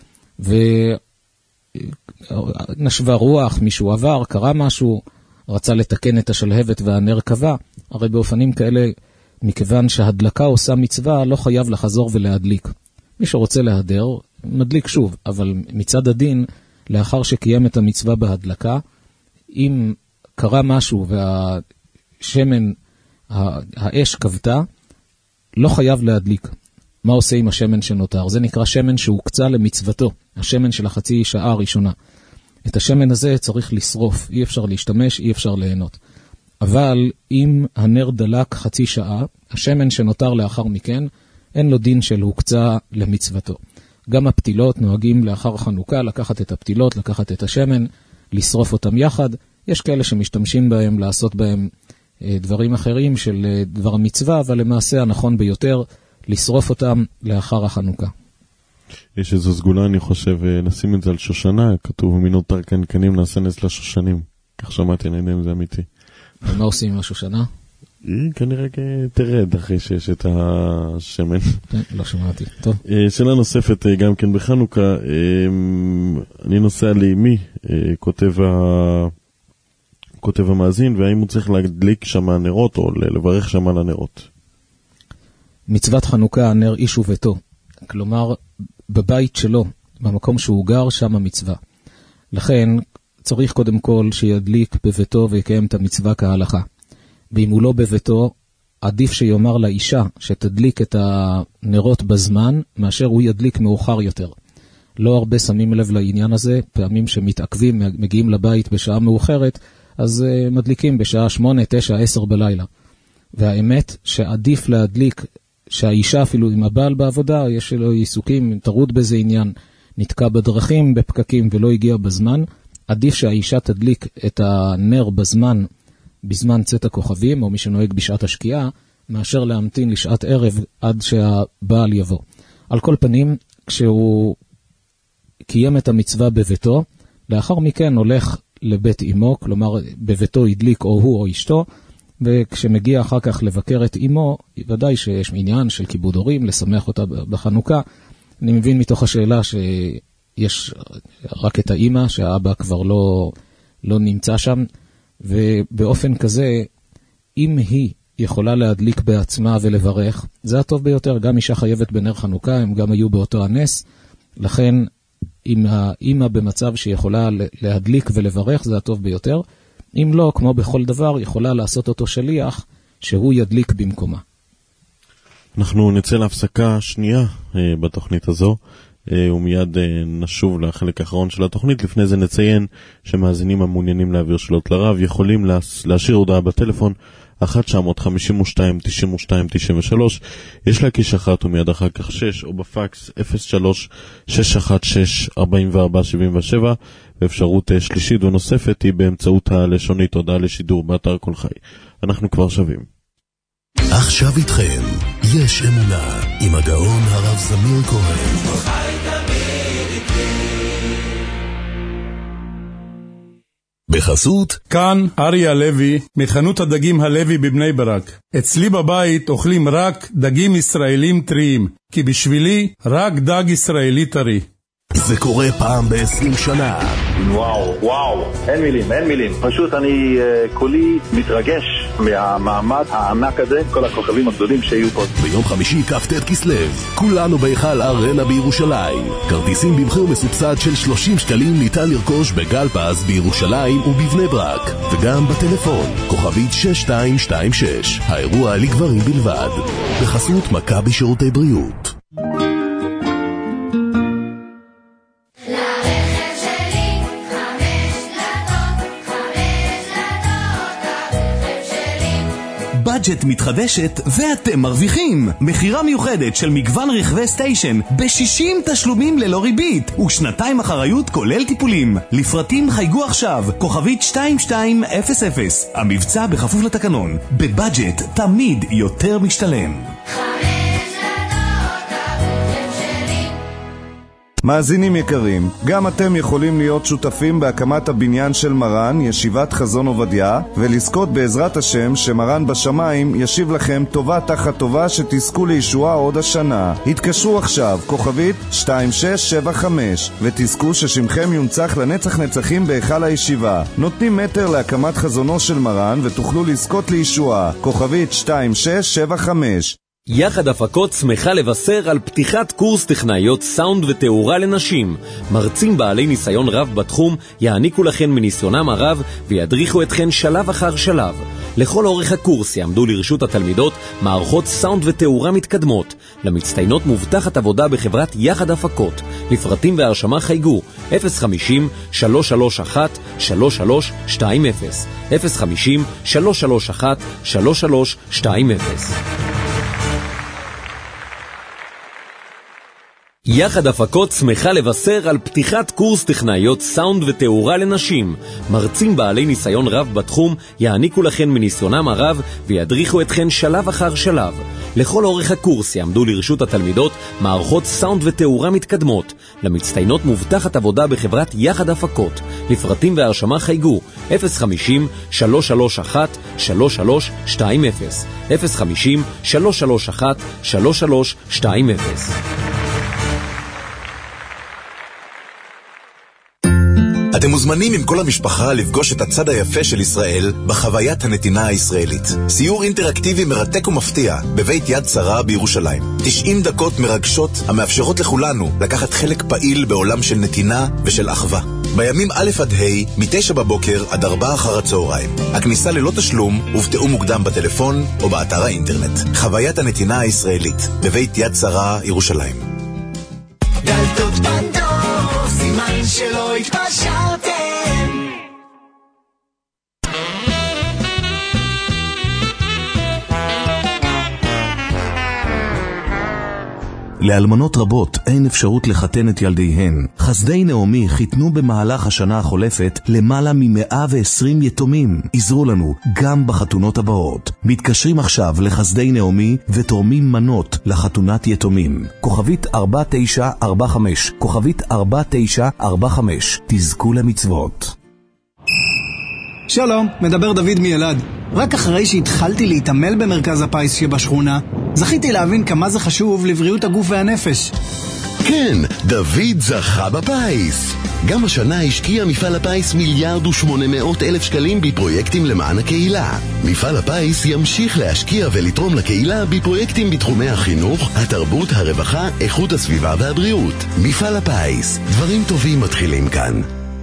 ונשבה רוח, מישהו עבר, קרה משהו, רצה לתקן את השלהבת והנר קבע, הרי באופנים כאלה, מכיוון שהדלקה עושה מצווה, לא חייב לחזור ולהדליק. מי שרוצה להדר, מדליק שוב, אבל מצד הדין, לאחר שקיים את המצווה בהדלקה, אם קרה משהו והשמן, האש כבתה, לא חייב להדליק. מה עושה עם השמן שנותר? זה נקרא שמן שהוקצה למצוותו, השמן של החצי שעה הראשונה. את השמן הזה צריך לשרוף, אי אפשר להשתמש, אי אפשר ליהנות. אבל אם הנר דלק חצי שעה, השמן שנותר לאחר מכן, אין לו דין של הוקצה למצוותו. גם הפתילות נוהגים לאחר חנוכה, לקחת את הפתילות, לקחת את השמן, לשרוף אותם יחד. יש כאלה שמשתמשים בהם, לעשות בהם דברים אחרים של דבר המצווה, אבל למעשה הנכון ביותר, לשרוף אותם לאחר החנוכה. יש איזו סגולה, אני חושב, נשים את זה על שושנה, כתוב, מינותר קנקנים נעשה נס לשושנים. כך שמעתי, אני יודע אם זה אמיתי. ומה עושים עם השושנה? היא כנראה תרד אחרי שיש את השמן. לא שמעתי, טוב. שאלה נוספת, גם כן בחנוכה, אני נוסע לאמי, כותב ה... כותב המאזין, והאם הוא צריך להדליק שם הנרות, או לברך שם על הנרות. מצוות חנוכה, הנר איש וביתו. כלומר, בבית שלו, במקום שהוא גר, שם המצווה. לכן, צריך קודם כל שידליק בביתו ויקיים את המצווה כהלכה. ואם הוא לא בביתו, עדיף שיאמר לאישה שתדליק את הנרות בזמן, מאשר הוא ידליק מאוחר יותר. לא הרבה שמים לב לעניין הזה, פעמים שמתעכבים, מגיעים לבית בשעה מאוחרת, אז uh, מדליקים בשעה שמונה, תשע, עשר בלילה. והאמת שעדיף להדליק, שהאישה אפילו עם הבעל בעבודה, יש לו עיסוקים, תרוד בזה עניין, נתקע בדרכים, בפקקים ולא הגיע בזמן, עדיף שהאישה תדליק את הנר בזמן, בזמן צאת הכוכבים, או מי שנוהג בשעת השקיעה, מאשר להמתין לשעת ערב עד שהבעל יבוא. על כל פנים, כשהוא קיים את המצווה בביתו, לאחר מכן הולך לבית אמו, כלומר בביתו הדליק או הוא או אשתו, וכשמגיע אחר כך לבקר את אמו, ודאי שיש עניין של כיבוד הורים, לשמח אותה בחנוכה. אני מבין מתוך השאלה שיש רק את האמא, שהאבא כבר לא, לא נמצא שם, ובאופן כזה, אם היא יכולה להדליק בעצמה ולברך, זה הטוב ביותר. גם אישה חייבת בנר חנוכה, הם גם היו באותו הנס, לכן אם האמא במצב שיכולה להדליק ולברך, זה הטוב ביותר. אם לא, כמו בכל דבר, יכולה לעשות אותו שליח, שהוא ידליק במקומה. אנחנו נצא להפסקה שנייה אה, בתוכנית הזו, אה, ומיד אה, נשוב לחלק האחרון של התוכנית. לפני זה נציין שמאזינים המעוניינים להעביר שאלות לרב יכולים להש... להשאיר הודעה בטלפון אחת תשע חמש שתיים תשע שתיים תשע שלוש, יש להקיש אחת ומיד אחר כך שש, או בפקס אפס שלוש שש אחת שש ארבע ארבע שבע שבע, ואפשרות אה, שלישית ונוספת היא באמצעות הלשונית הודעה לשידור באתר כל חי. אנחנו כבר שווים. עכשיו איתכם, יש אמונה, עם הגאון הרב זמיר כהן. בחסות כאן אריה הלוי מחנות הדגים הלוי בבני ברק. אצלי בבית אוכלים רק דגים ישראלים טריים, כי בשבילי רק דג ישראלי טרי. זה קורה פעם ב-עשרים שנה. וואו, וואו, אין מילים, אין מילים. פשוט אני uh, כולי מתרגש מהמעמד הענק הזה, כל הכוכבים הגדולים שיהיו פה. ביום חמישי כ"ט כסלו, כולנו בהיכל ארנה בירושלים. כרטיסים במחיר מסובסד של שלושים שקלים ניתן לרכוש בגל פז בירושלים ובבני ברק, וגם בטלפון, כוכבית שש שתיים שתיים שש. האירוע לגברים בלבד. בחסות מכבי שירותי בריאות. בדג'ט מתחדשת ואתם מרוויחים. מחירה מיוחדת של מגוון רכבי סטיישן ב-שישים תשלומים ללא ריבית ושנתיים אחריות כולל טיפולים. לפרטים חייגו עכשיו, כוכבית שתיים שתיים אפס אפס. המבצע בכפוף לתקנון. בבדג'ט תמיד יותר משתלם. מאזינים יקרים, גם אתם יכולים להיות שותפים בהקמת הבניין של מרן, ישיבת חזון עובדיה, ולזכות בעזרת השם שמרן בשמיים ישיב לכם טובה תחת טובה שתזכו לישועה עוד השנה. התקשרו עכשיו, כוכבית שתיים שש שבע חמש, ותזכו ששמכם יונצח לנצח נצחים בהיכל הישיבה. נותנים מטר להקמת חזונו של מרן ותוכלו לזכות לישועה. כוכבית שתיים שש שבע חמש. יחד הפקות שמחה לבשר על פתיחת קורס טכנאיות סאונד ותאורה לנשים. מרצים בעלי ניסיון רב בתחום יעניקו לכן מניסיונם הרב וידריכו אתכן שלב אחר שלב. לכל אורך הקורס יעמדו לרשות התלמידות מערכות סאונד ותאורה מתקדמות. למצטיינות מובטחת עבודה בחברת יחד הפקות. לפרטים והרשמה חייגו אפס חמישים שלוש שלוש אחת שלוש שלוש שתיים אפס אפס חמישים שלוש שלוש אחת שלוש שלוש שתיים אפס. יחד הפקות שמחה לבשר על פתיחת קורס טכנאיות סאונד ותאורה לנשים. מרצים בעלי ניסיון רב בתחום יעניקו לכן מניסיונם הרב וידריכו אתכן שלב אחר שלב. לכל אורך הקורס יעמדו לרשות התלמידות מערכות סאונד ותאורה מתקדמות. למצטיינות מובטחת עבודה בחברת יחד הפקות. לפרטים והרשמה חייגו אפס חמישים שלוש שלוש אחת שלוש שלוש שתיים אפס אפס חמישים שלוש שלוש אחת שלוש שלוש שתיים אפס. אתם מוזמנים עם כל המשפחה לפגוש את הצד היפה של ישראל בחוויית הנתינה הישראלית. סיור אינטראקטיבי מרתק ומפתיע בבית יד שרה בירושלים. תשעים דקות מרגשות המאפשרות לכולנו לקחת חלק פעיל בעולם של נתינה ושל אחווה. בימים א' עד ה' מתשע בבוקר עד ארבע אחר הצהריים. הכניסה ללא תשלום ובתאום מוקדם בטלפון או באתר האינטרנט. חוויית הנתינה הישראלית בבית יד שרה ירושלים. דלתות פנדור, סימן שלא התפשרתם. לאלמנות רבות אין אפשרות לחתן את ילדיהן. חסדי נעמי חיתנו במהלך השנה החולפת למעלה מ-מאה ועשרים יתומים. עזרו לנו גם בחתונות הבאות. מתקשרים עכשיו לחסדי נעמי ותורמים מנות לחתונת יתומים. כוכבית ארבע תשע ארבע חמש, כוכבית ארבע תשע ארבע חמש. תזכו למצוות. שלום, מדבר דוד מילד. רק אחרי שהתחלתי להתעמל במרכז הפיס שבשכונה, זכיתי להבין כמה זה חשוב לבריאות הגוף והנפש. כן, דוד זכה בפיס. גם השנה השקיע מפעל הפיס מיליארד ושמונה מאות אלף שקלים בפרויקטים למען הקהילה. מפעל הפיס ימשיך להשקיע ולתרום לקהילה בפרויקטים בתחומי החינוך, התרבות, הרווחה, איכות הסביבה והבריאות. מפעל הפיס, דברים טובים מתחילים כאן.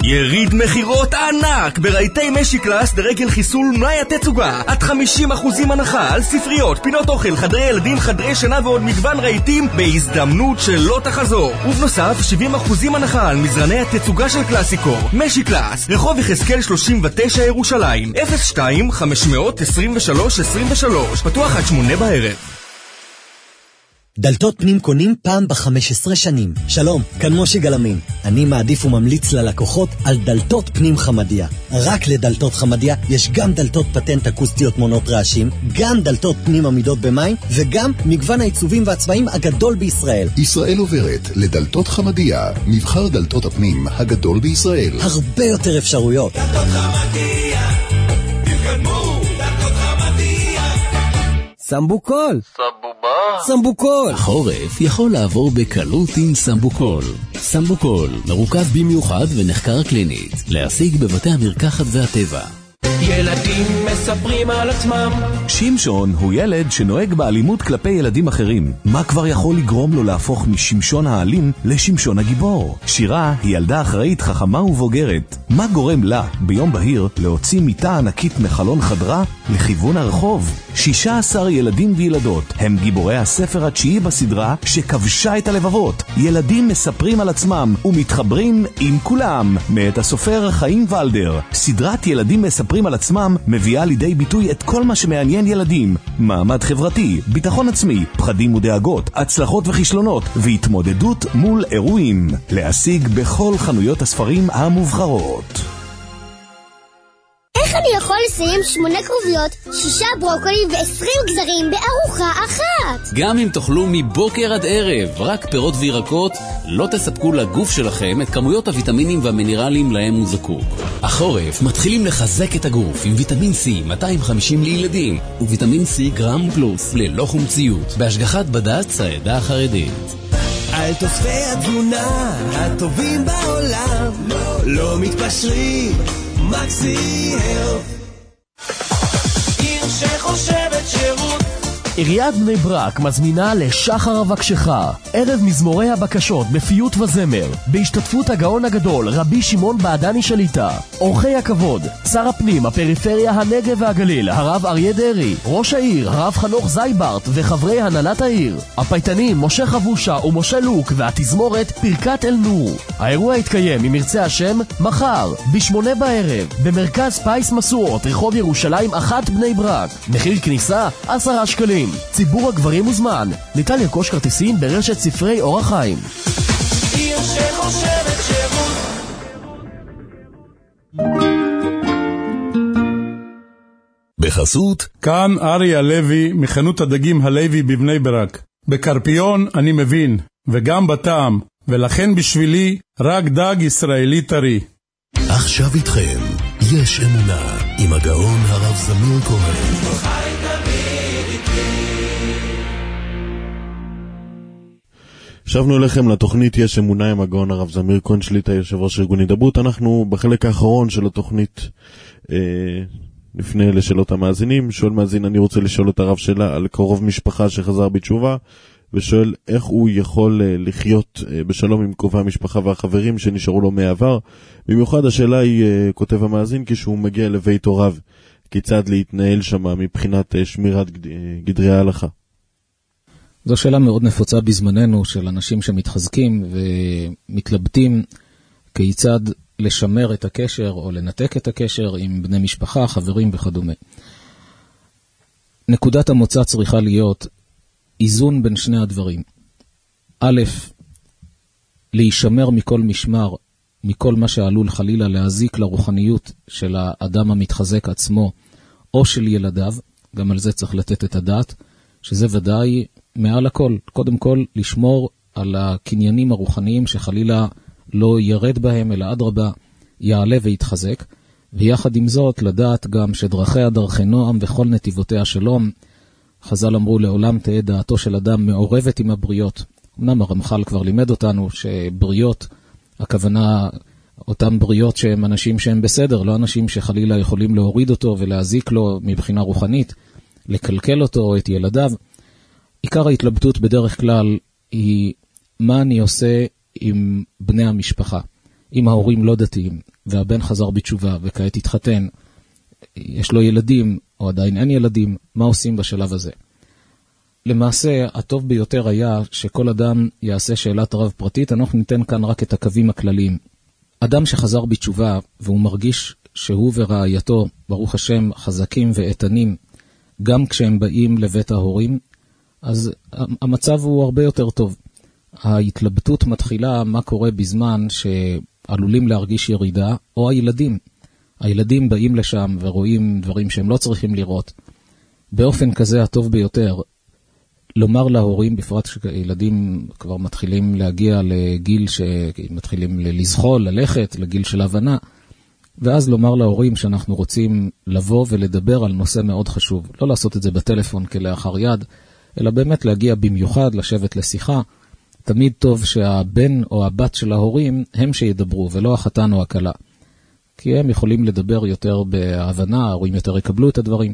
יריד מחירות ענק ברהיטי משי קלאס לרגל חיסול מלאי התצוגה. עד חמישים אחוזים הנחה על ספריות, פינות אוכל, חדרי ילדים, חדרי שינה ועוד מגוון רהיטים בהזדמנות שלא תחזור. ובנוסף שבעים אחוזים הנחה על מזרני התצוגה של קלאסיקור. משי קלאס, רחוב יחזקאל שלושים ותשע ירושלים, אפס שתיים חמש עשרים ושלוש עשרים ושלוש, פתוח עד שמונה בערב. דלתות פנים קונים פעם ב-חמש עשרה שנים. שלום, כאן משה גלמין. אני מעדיף וממליץ ללקוחות על דלתות פנים חמדיה. רק לדלתות חמדיה יש גם דלתות פטנט אקוסטיות מונות רעשים, גם דלתות פנים עמידות במים, וגם מגוון העיצובים והצבעים הגדול בישראל. ישראל עוברת לדלתות חמדיה, מבחר דלתות הפנים הגדול בישראל. הרבה יותר אפשרויות. דלתות חמדיה, תתקדמו, דלתות חמדיה. סמבוקול. סבובה. סמבוקול. החורף יכול לעבור בקלות עם סמבוקול. סמבוקול מרוכז במיוחד ונחקר קלינית. להשיג בבתי המרקחת והטבע. ילדים מספרים על עצמם. שמשון הוא ילד שנוהג באלימות כלפי ילדים אחרים. מה כבר יכול לגרום לו להפוך משמשון האלים לשמשון הגיבור? שירה היא ילדה אחראית, חכמה ובוגרת. מה גורם לה ביום בהיר להוציא מיטה ענקית מחלון חדרה לכיוון הרחוב? שישה עשר ילדים וילדות הם גיבורי הספר התשיעי בסדרה שכבשה את הלבבות. ילדים מספרים על עצמם ומתחברים עם כולם, מאת הסופר חיים ולדר. סדרת ילדים מספרים על עצמם מביאה לידי ביטוי את כל מה שמעניין ילדים: מעמד חברתי, ביטחון עצמי, פחדים ודאגות, הצלחות וכישלונות והתמודדות מול אירועים. להשיג בכל חנויות הספרים המובחרות. איך אני יכול לסיים שמונה כרוביות, שישה ברוקולים ועשרים גזרים בארוחה אחת? גם אם תאכלו מבוקר עד ערב רק פירות וירקות, לא תספקו לגוף שלכם את כמויות הוויטמינים והמינרלים להם הוא זקוק. החורף מתחילים לחזק את הגוף עם ויטמין סי מאתיים וחמישים לילדים וויטמין סי גרם פלוס ללא חומציות בהשגחת בד"ץ העדה החרדית. על תוספי התזונה הטובים בעולם, לא, לא מתפשרים, מקסי הלף. עיר שחושבת שירות. עיריית בני ברק מזמינה לשחר אבקשך, ערב מזמורי הבקשות בפיוט וזמר, בהשתתפות הגאון הגדול רבי שמעון בעדני שליטה. אורחי הכבוד, שר הפנים, הפריפריה, הנגב והגליל, הרב אריה דרי, ראש העיר, הרב חנוך זייברט וחברי הנהלת העיר. הפייטנים משה חבושה ומשה לוק והתזמורת פרקת אל נור. האירוע יתקיים אם ירצה השם מחר בשמונה בערב במרכז פייס מסורות, רחוב ירושלים אחת בני ברק. מחיר כניסה עשרה שקלים. ציבור הגברים מוזמן. ניתן לרכוש כרטיסים ברשת ספרי אור החיים. עיר שחושבת שירות. בחסות כאן אריה לוי מחנות הדגים הלוי בבני ברק. בקרפיון אני מבין, וגם בטעם, ולכן בשבילי רק דג ישראלי טרי. עכשיו איתכם יש אמונה עם הגאון הרב זמיר כהן. שבנו אליכם לתוכנית יש אמונה עם הגאון הרב זמיר כהן, שליטה יושב ראש ארגון הידברות. אנחנו בחלק האחרון של התוכנית אה, לפני לשאלות המאזינים. שואל מאזין, אני רוצה לשאול את הרב שלה על קרוב משפחה שחזר בתשובה, ושואל איך הוא יכול אה, לחיות אה, בשלום עם קרובי המשפחה והחברים שנשארו לו מעבר. במיוחד השאלה היא, אה, כותב המאזין, כשהוא מגיע לבית הוריו, כיצד להתנהל שם מבחינת אה, שמירת גד, אה, גדרי ההלכה. זו שאלה מאוד נפוצה בזמננו של אנשים שמתחזקים ומתלבטים כיצד לשמר את הקשר או לנתק את הקשר עם בני משפחה, חברים וכדומה. נקודת המוצא צריכה להיות איזון בין שני הדברים. א', להישמר מכל משמר, מכל מה שעלול חלילה להזיק לרוחניות של האדם המתחזק עצמו או של ילדיו, גם על זה צריך לתת את הדעת, שזה ודאי מעל הכל. קודם כל, לשמור על הקניינים הרוחניים שחלילה לא ירד בהם, אלא אדרבה יעלה ויתחזק. ויחד עם זאת, לדעת גם שדרכיה דרכי נועם וכל נתיבותיה שלום. חז"ל אמרו, לעולם תהיה דעתו של אדם מעורבת עם הבריות. אמנם הרמח"ל כבר לימד אותנו שבריות, הכוונה אותם בריות שהם אנשים שהם בסדר, לא אנשים שחלילה יכולים להוריד אותו ולהזיק לו מבחינה רוחנית, לקלקל אותו או את ילדיו. עיקר ההתלבטות בדרך כלל היא מה אני עושה עם בני המשפחה. אם ההורים לא דתיים, והבן חזר בתשובה וכעת התחתן, יש לו ילדים או עדיין אין ילדים, מה עושים בשלב הזה? למעשה, הטוב ביותר היה שכל אדם יעשה שאלת רב פרטית, אנחנו ניתן כאן רק את הקווים הכלליים. אדם שחזר בתשובה והוא מרגיש שהוא ורעייתו, ברוך השם, חזקים ואיתנים, גם כשהם באים לבית ההורים, אז המצב הוא הרבה יותר טוב. ההתלבטות מתחילה מה קורה בזמן שעלולים להרגיש ירידה, או הילדים. הילדים באים לשם ורואים דברים שהם לא צריכים לראות. באופן כזה הטוב ביותר, לומר להורים, בפרט שילדים כבר מתחילים להגיע לגיל שמתחילים לזחול, ללכת, לגיל של הבנה, ואז לומר להורים שאנחנו רוצים לבוא ולדבר על נושא מאוד חשוב. לא לעשות את זה בטלפון כלאחר יד, אלא באמת להגיע במיוחד, לשבת לשיחה. תמיד טוב שהבן או הבת של ההורים הם שידברו, ולא החתן או הכלה. כי הם יכולים לדבר יותר בהבנה, ההורים יותר יקבלו את הדברים.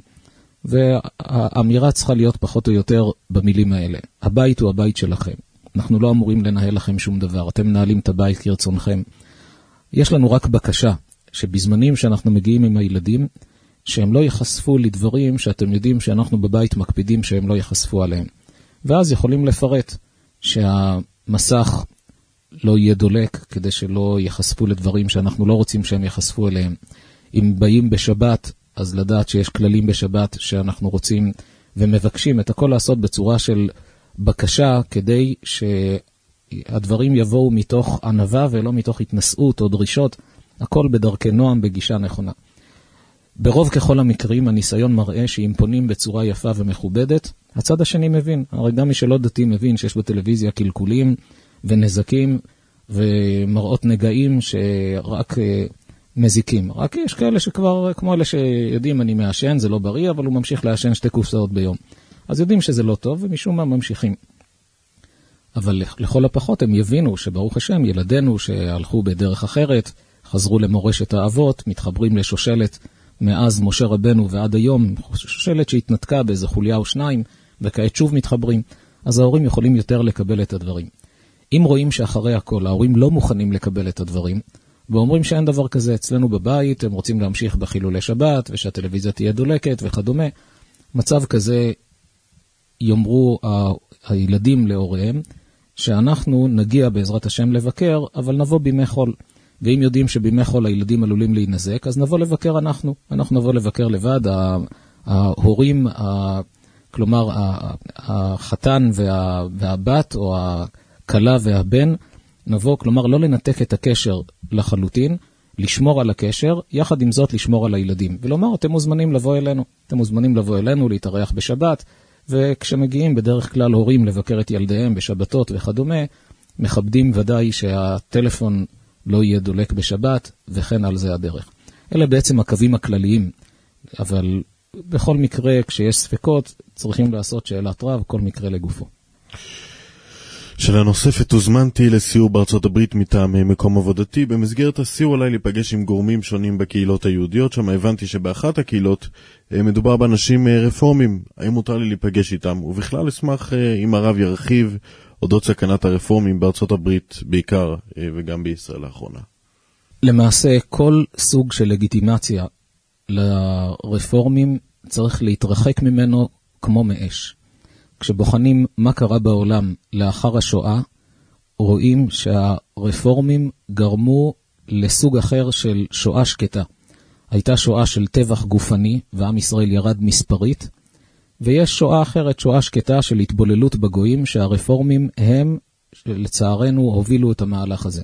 והאמירה צריכה להיות פחות או יותר במילים האלה. הבית הוא הבית שלכם. אנחנו לא אמורים לנהל לכם שום דבר. אתם מנהלים את הבית כרצונכם. יש לנו רק בקשה, שבזמנים שאנחנו מגיעים עם הילדים, שהם לא יחשפו לדברים שאתם יודעים שאנחנו בבית מקפידים שהם לא יחשפו עליהם. ואז יכולים לפרט שהמסך לא יהיה דולק, כדי שלא יחשפו לדברים שאנחנו לא רוצים שהם יחשפו אליהם. אם באים בשבת, אז לדעת שיש כללים בשבת שאנחנו רוצים ומבקשים את הכל לעשות בצורה של בקשה, כדי שהדברים יבואו מתוך ענווה ולא מתוך התנסות או דרישות, הכל בדרכי נועם, בגישה נכונה. ברוב ככל המקרים הניסיון מראה שאם פונים בצורה יפה ומכובדת, הצד השני מבין. הרי גם מי שלא דתי מבין שיש בטלוויזיה קלקולים ונזקים ומראות נגעים שרק מזיקים. רק יש כאלה שכבר, כמו אלה שיודעים אני מעשן, זה לא בריא, אבל הוא ממשיך לעשן שתי קופסאות ביום. אז יודעים שזה לא טוב ומשום מה ממשיכים. אבל לכל הפחות הם יבינו שברוך השם ילדינו שהלכו בדרך אחרת, חזרו למורשת האבות, מתחברים לשושלת מאז משה רבנו ועד היום, שושלת שהתנתקה באיזה חוליה או שניים, וכעת שוב מתחברים, אז ההורים יכולים יותר לקבל את הדברים. אם רואים שאחרי הכל ההורים לא מוכנים לקבל את הדברים, ואומרים שאין דבר כזה אצלנו בבית, הם רוצים להמשיך בחילולי שבת, ושהטלוויזיה תהיה דולקת וכדומה, מצב כזה יאמרו הילדים להוריהם, שאנחנו נגיע בעזרת השם לבקר, אבל נבוא בימי חול. ואם יודעים שבימי חול הילדים עלולים להינזק, אז נבוא לבקר אנחנו. אנחנו נבוא לבקר לבד, ההורים, כלומר החתן וה, והבת, או הכלה והבן, נבוא, כלומר לא לנתק את הקשר לחלוטין, לשמור על הקשר, יחד עם זאת לשמור על הילדים. ולומר, אתם מוזמנים לבוא אלינו, אתם מוזמנים לבוא אלינו, להתארח בשבת, וכשמגיעים בדרך כלל הורים לבקר את ילדיהם בשבתות וכדומה, מכבדים ודאי שהטלפון לא יהיה דולק בשבת, וכן על זה הדרך. אלה בעצם הקווים הכלליים, אבל בכל מקרה, כשיש ספקות, צריכים לעשות שאלת רב, כל מקרה לגופו. שאלה נוספת, הוזמנתי לסיור בארצות הברית מטעם מקום עבודתי. במסגרת הסיור עליי להיפגש עם גורמים שונים בקהילות היהודיות, שם הבנתי שבאחת הקהילות מדובר באנשים רפורמים. האם מותר לי להיפגש איתם? ובכלל אשמח אם הרב ירחיב אודות סכנת הרפורמים בארצות הברית בעיקר, וגם בישראל האחרונה. למעשה, כל סוג של לגיטימציה לרפורמים צריך להתרחק ממנו כמו מאש. כשבוחנים מה קרה בעולם לאחר השואה, רואים שהרפורמים גרמו לסוג אחר של שואה שקטה. הייתה שואה של טבח גופני, ועם ישראל ירד מספרית, ויש שואה אחרת, שואה שקטה של התבוללות בגויים, שהרפורמים הם, לצערנו, הובילו את המהלך הזה.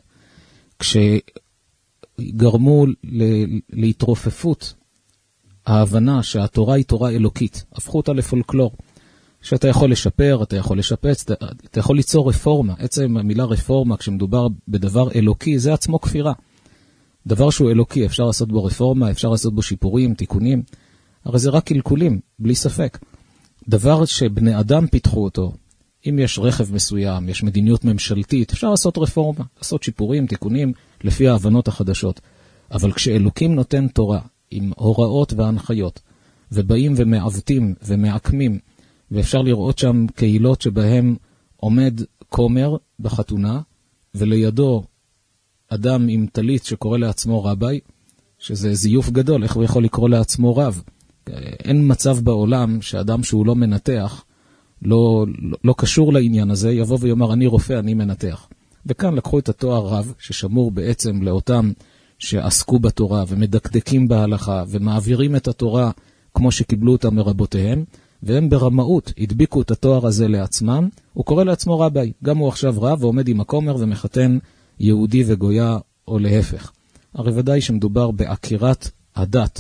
כשגרמו להתרופפות ההבנה שהתורה היא תורה אלוקית, הפכו אותה לפולקלור, שאתה יכול לשפר, אתה יכול לשפץ, אתה, אתה יכול ליצור רפורמה. עצם המילה רפורמה, כשמדובר בדבר אלוקי, זה עצמו כפירה. דבר שהוא אלוקי, אפשר לעשות בו רפורמה, אפשר לעשות בו שיפורים, תיקונים, הרי זה רק קלקולים, בלי ספק. דבר שבני אדם פיתחו אותו, אם יש רכב מסוים, יש מדיניות ממשלתית, אפשר לעשות רפורמה, לעשות שיפורים, תיקונים, לפי ההבנות החדשות. אבל כשאלוקים נותן תורה, עם הוראות והנחיות, ובאים ומעוותים ומעקמים, ואפשר לראות שם קהילות שבהם עומד כומר בחתונה, ולידו אדם עם טלית שקורא לעצמו רבי, שזה זיוף גדול, איך הוא יכול לקרוא לעצמו רב? אין מצב בעולם שאדם שהוא לא מנתח, לא, לא, לא קשור לעניין הזה, יבוא ויאמר, אני רופא, אני מנתח. וכאן לקחו את התואר רב, ששמור בעצם לאותם שעסקו בתורה ומדקדקים בהלכה ומעבירים את התורה כמו שקיבלו אותה מרבותיהם, והם ברמאות הדביקו את התואר הזה לעצמם. הוא קורא לעצמו רבי, גם הוא עכשיו רב ועומד עם הכומר ומחתן יהודי וגויה או להפך. הרי ודאי שמדובר בעקירת הדת,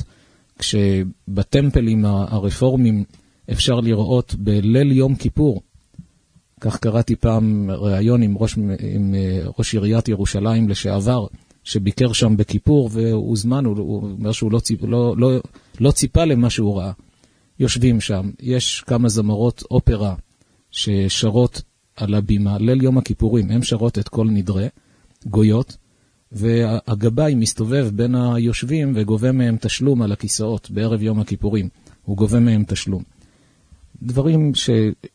כשבטמפלים הרפורמים אפשר לראות בליל יום כיפור, כך קראתי פעם ראיון עם ראש, עם ראש עיריית ירושלים לשעבר, שביקר שם בכיפור והוזמן, הוא, הוא אומר שהוא לא, ציפ, לא, לא, לא ציפה למה שהוא ראה. יושבים שם, יש כמה זמרות אופרה ששרות על הבימה, ליל יום הכיפורים, הם שרות את כל נדרי, גויות, והגבאי מסתובב בין היושבים וגובה מהם תשלום על הכיסאות בערב יום הכיפורים. הוא גובה מהם תשלום. דברים ש...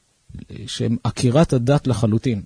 שהם עקירת הדת לחלוטין.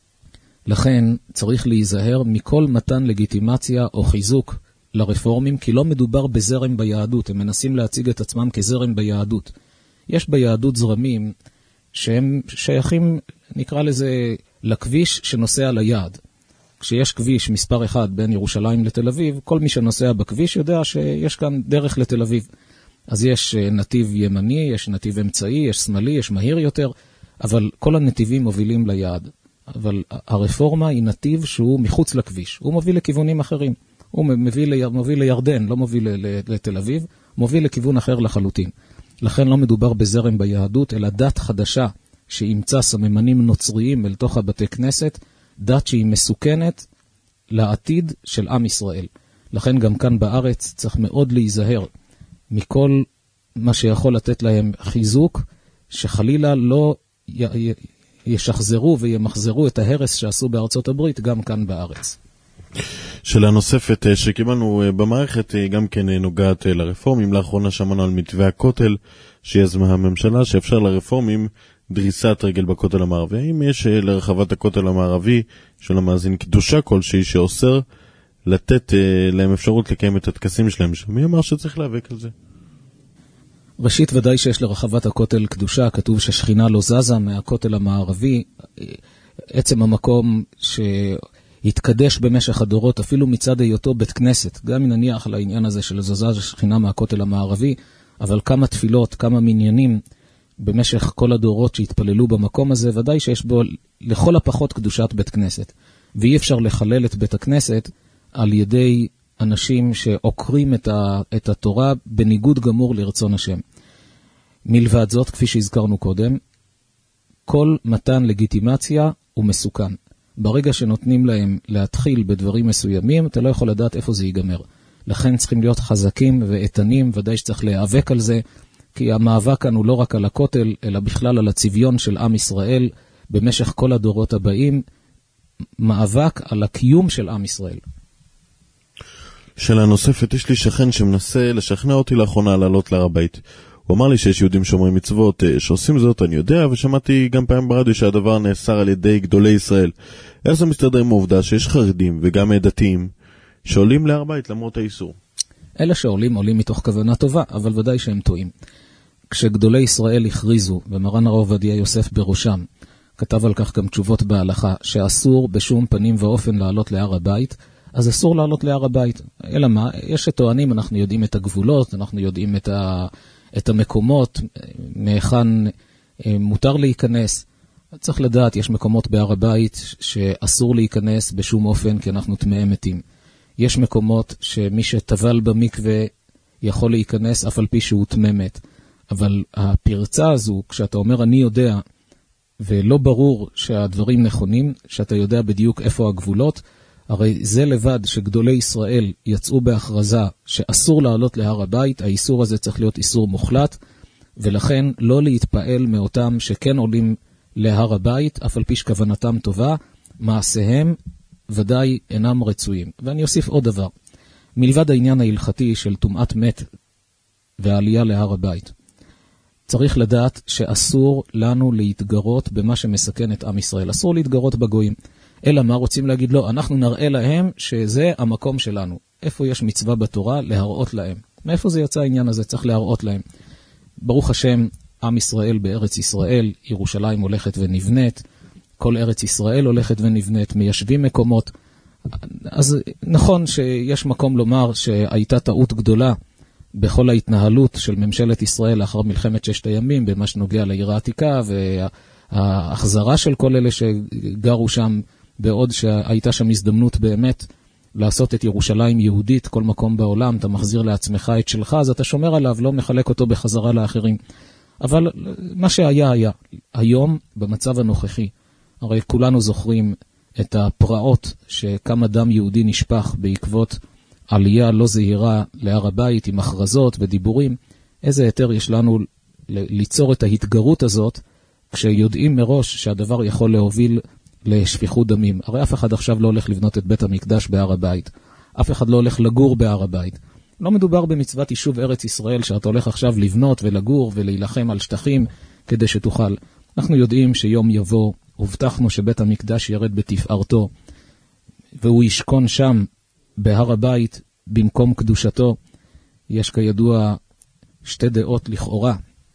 לכן צריך להיזהר מכל מתן לגיטימציה או חיזוק לרפורמים, כי לא מדובר בזרם ביהדות. הם מנסים להציג את עצמם כזרם ביהדות. יש ביהדות זרמים שהם שייכים, נקרא לזה, לכביש שנוסע על היעד. כשיש כביש מספר אחד בין ירושלים לתל אביב, כל מי שנוסע בכביש יודע שיש כאן דרך לתל אביב. אז יש נתיב ימני, יש נתיב אמצעי, יש שמאלי, יש מהיר יותר, אבל כל הנתיבים מובילים ליעד. אבל הרפורמה היא נתיב שהוא מחוץ לכביש, הוא מוביל לכיוונים אחרים. הוא מוביל, מוביל לירדן, לא מוביל לתל אביב, מוביל לכיוון אחר לחלוטין. לכן לא מדובר בזרם ביהדות, אלא דת חדשה שימצא סממנים נוצריים אל תוך הבתי כנסת, דת שהיא מסוכנת לעתיד של עם ישראל. לכן גם כאן בארץ צריך מאוד להיזהר מכל מה שיכול לתת להם חיזוק, שחלילה לא ישחזרו וימחזרו את ההרס שעשו בארצות הברית גם כאן בארץ. שאלה נוספת שקיבלנו במערכת גם כן נוגעת לרפורמים. לאחרונה שמענו על מתווה הכותל שיזמה הממשלה, שאפשר לרפורמים דריסת רגל בכותל המערבי. האם יש לרחבת הכותל המערבי של המאזין קדושה כלשהי שאוסר לתת להם אפשרות לקיים את הטקסים שלהם שם? מי אמר שצריך להיאבק על זה? ראשית, ודאי שיש לרחבת הכותל קדושה, כתוב ששכינה לא זזה מהכותל המערבי. עצם המקום שהתקדש במשך הדורות, אפילו מצד היותו בית כנסת, גם אם נניח לעניין הזה של זזה שכינה מהכותל המערבי, אבל כמה תפילות, כמה מניינים במשך כל הדורות שהתפללו במקום הזה, ודאי שיש בו לכל הפחות קדושת בית כנסת. ואי אפשר לחלל את בית הכנסת על ידי אנשים שעוקרים את, ה, את התורה בניגוד גמור לרצון השם. מלבד זאת, כפי שהזכרנו קודם, כל מתן לגיטימציה הוא מסוכן. ברגע שנותנים להם להתחיל בדברים מסוימים, אתה לא יכול לדעת איפה זה ייגמר. לכן צריכים להיות חזקים ואיתנים, ודאי שצריך להיאבק על זה, כי המאבק כאן הוא לא רק על הכותל, אלא בכלל על הצביון של עם ישראל במשך כל הדורות הבאים, מאבק על הקיום של עם ישראל. שאלה נוספת, יש לי שכן שמנסה לשכנע אותי לאחרונה לעלות להר הבית. הוא אמר לי שיש יהודים שומרי מצוות שעושים זאת, אני יודע, ושמעתי גם פעם ברדיו שהדבר נאסר על ידי גדולי ישראל. איך זה מסתדר עם העובדה שיש חרדים וגם דתיים שעולים להר הבית למרות האיסור? אלה שעולים עולים מתוך כוונה טובה, אבל ודאי שהם טועים. כשגדולי ישראל הכריזו, ומרן הרב עובדיה יוסף בראשם, כתב על כך גם תשובות בהלכה, שאסור בשום פנים ואופן לעלות להר הבית, אז אסור לעלות להר הבית. אלא מה? יש שטוענים, אנחנו יודעים את הגבולות, אנחנו יודעים את, ה, את המקומות, מהיכן מותר להיכנס. צריך לדעת, יש מקומות בהר הבית שאסור להיכנס בשום אופן, כי אנחנו טמאי מתים. יש מקומות שמי שטבל במקווה יכול להיכנס אף על פי שהוא טמא מת. אבל הפרצה הזו, כשאתה אומר אני יודע, ולא ברור שהדברים נכונים, שאתה יודע בדיוק איפה הגבולות, הרי זה לבד שגדולי ישראל יצאו בהכרזה שאסור לעלות להר הבית, האיסור הזה צריך להיות איסור מוחלט, ולכן לא להתפעל מאותם שכן עולים להר הבית, אף על פי שכוונתם טובה, מעשיהם ודאי אינם רצויים. ואני אוסיף עוד דבר, מלבד העניין ההלכתי של טומאת מת והעלייה להר הבית, צריך לדעת שאסור לנו להתגרות במה שמסכן את עם ישראל, אסור להתגרות בגויים. אלא מה רוצים להגיד? לא, אנחנו נראה להם שזה המקום שלנו. איפה יש מצווה בתורה? להראות להם. מאיפה זה יצא העניין הזה? צריך להראות להם. ברוך השם, עם ישראל בארץ ישראל, ירושלים הולכת ונבנית, כל ארץ ישראל הולכת ונבנית, מיישבים מקומות. אז נכון שיש מקום לומר שהייתה טעות גדולה בכל ההתנהלות של ממשלת ישראל לאחר מלחמת ששת הימים, במה שנוגע לעיר העתיקה, וההחזרה של כל אלה שגרו שם, בעוד שהייתה שם הזדמנות באמת לעשות את ירושלים יהודית, כל מקום בעולם, אתה מחזיר לעצמך את שלך, אז אתה שומר עליו, לא מחלק אותו בחזרה לאחרים. אבל מה שהיה היה, היום במצב הנוכחי, הרי כולנו זוכרים את הפרעות שכמה דם יהודי נשפך בעקבות עלייה לא זהירה להר הבית עם הכרזות ודיבורים. איזה היתר יש לנו ליצור את ההתגרות הזאת, כשיודעים מראש שהדבר יכול להוביל לשפיכות דמים. הרי אף אחד עכשיו לא הולך לבנות את בית המקדש בהר הבית. אף אחד לא הולך לגור בהר הבית. לא מדובר במצוות יישוב ארץ ישראל, שאתה הולך עכשיו לבנות ולגור ולהילחם על שטחים כדי שתוכל. אנחנו יודעים שיום יבוא, הובטחנו שבית המקדש ירד בתפארתו, והוא ישכון שם בהר הבית במקום קדושתו. יש כידוע שתי דעות לכאורה,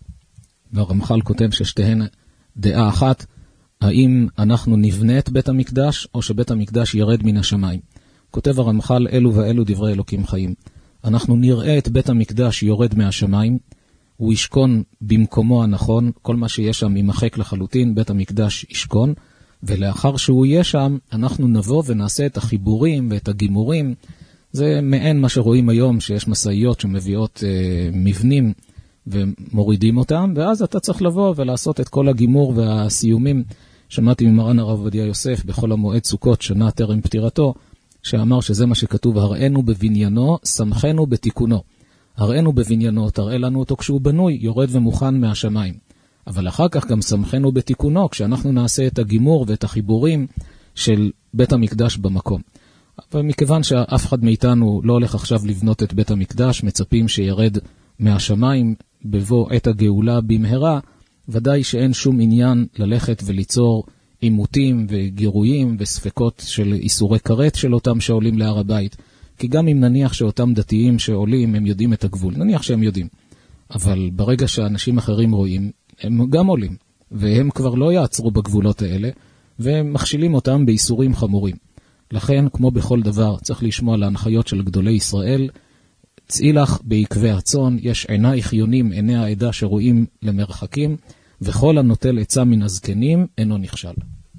והרמח"ל כותב ששתיהן דעה אחת, האם אנחנו נבנה את בית המקדש או שבית המקדש ירד מן השמיים. כותב הרמח"ל, אלו ואלו דברי אלוקים חיים. אנחנו נראה את בית המקדש יורד מהשמיים, הוא ישכון במקומו הנכון, כל מה שיש שם יימחק לחלוטין, בית המקדש ישכון, ולאחר שהוא יהיה שם, אנחנו נבוא ונעשה את החיבורים ואת הגימורים. זה מעין מה שרואים היום, שיש מסעיות שמביאות אה, מבנים ומורידים אותם, ואז אתה צריך לבוא ולעשות את כל הגימור והסיומים. שמעתי ממרן הרב עובדיה יוסף בכל המועד סוכות, שנה טרם פטירתו, שאמר שזה מה שכתוב, הראינו בבניינו, שמחנו בתיקונו. הראינו בבניינו, תראה לנו אותו כשהוא בנוי, יורד ומוכן מהשמיים. אבל אחר כך גם שמחנו בתיקונו, כשאנחנו נעשה את הגימור ואת החיבורים של בית המקדש במקום. אבל מכיוון שאף אחד מאיתנו לא הולך עכשיו לבנות את בית המקדש, מצפים שירד מהשמיים בבוא עת הגאולה במהרה, ודאי שאין שום עניין ללכת וליצור עימותים וגירויים וספקות של איסורי כרת של אותם שעולים להר הבית. כי גם אם נניח שאותם דתיים שעולים הם יודעים את הגבול, נניח שהם יודעים. אבל ברגע שאנשים אחרים רואים, הם גם עולים, והם כבר לא יעצרו בגבולות האלה, והם מכשילים אותם באיסורים חמורים. לכן, כמו בכל דבר, צריך לשמוע להנחיות של גדולי ישראל, צאי לך בעקבי הצאן, יש עינייך יונים, עיני העדה שרואים למרחקים, וכל הנוטל עצה מן הזקנים אינו נכשל.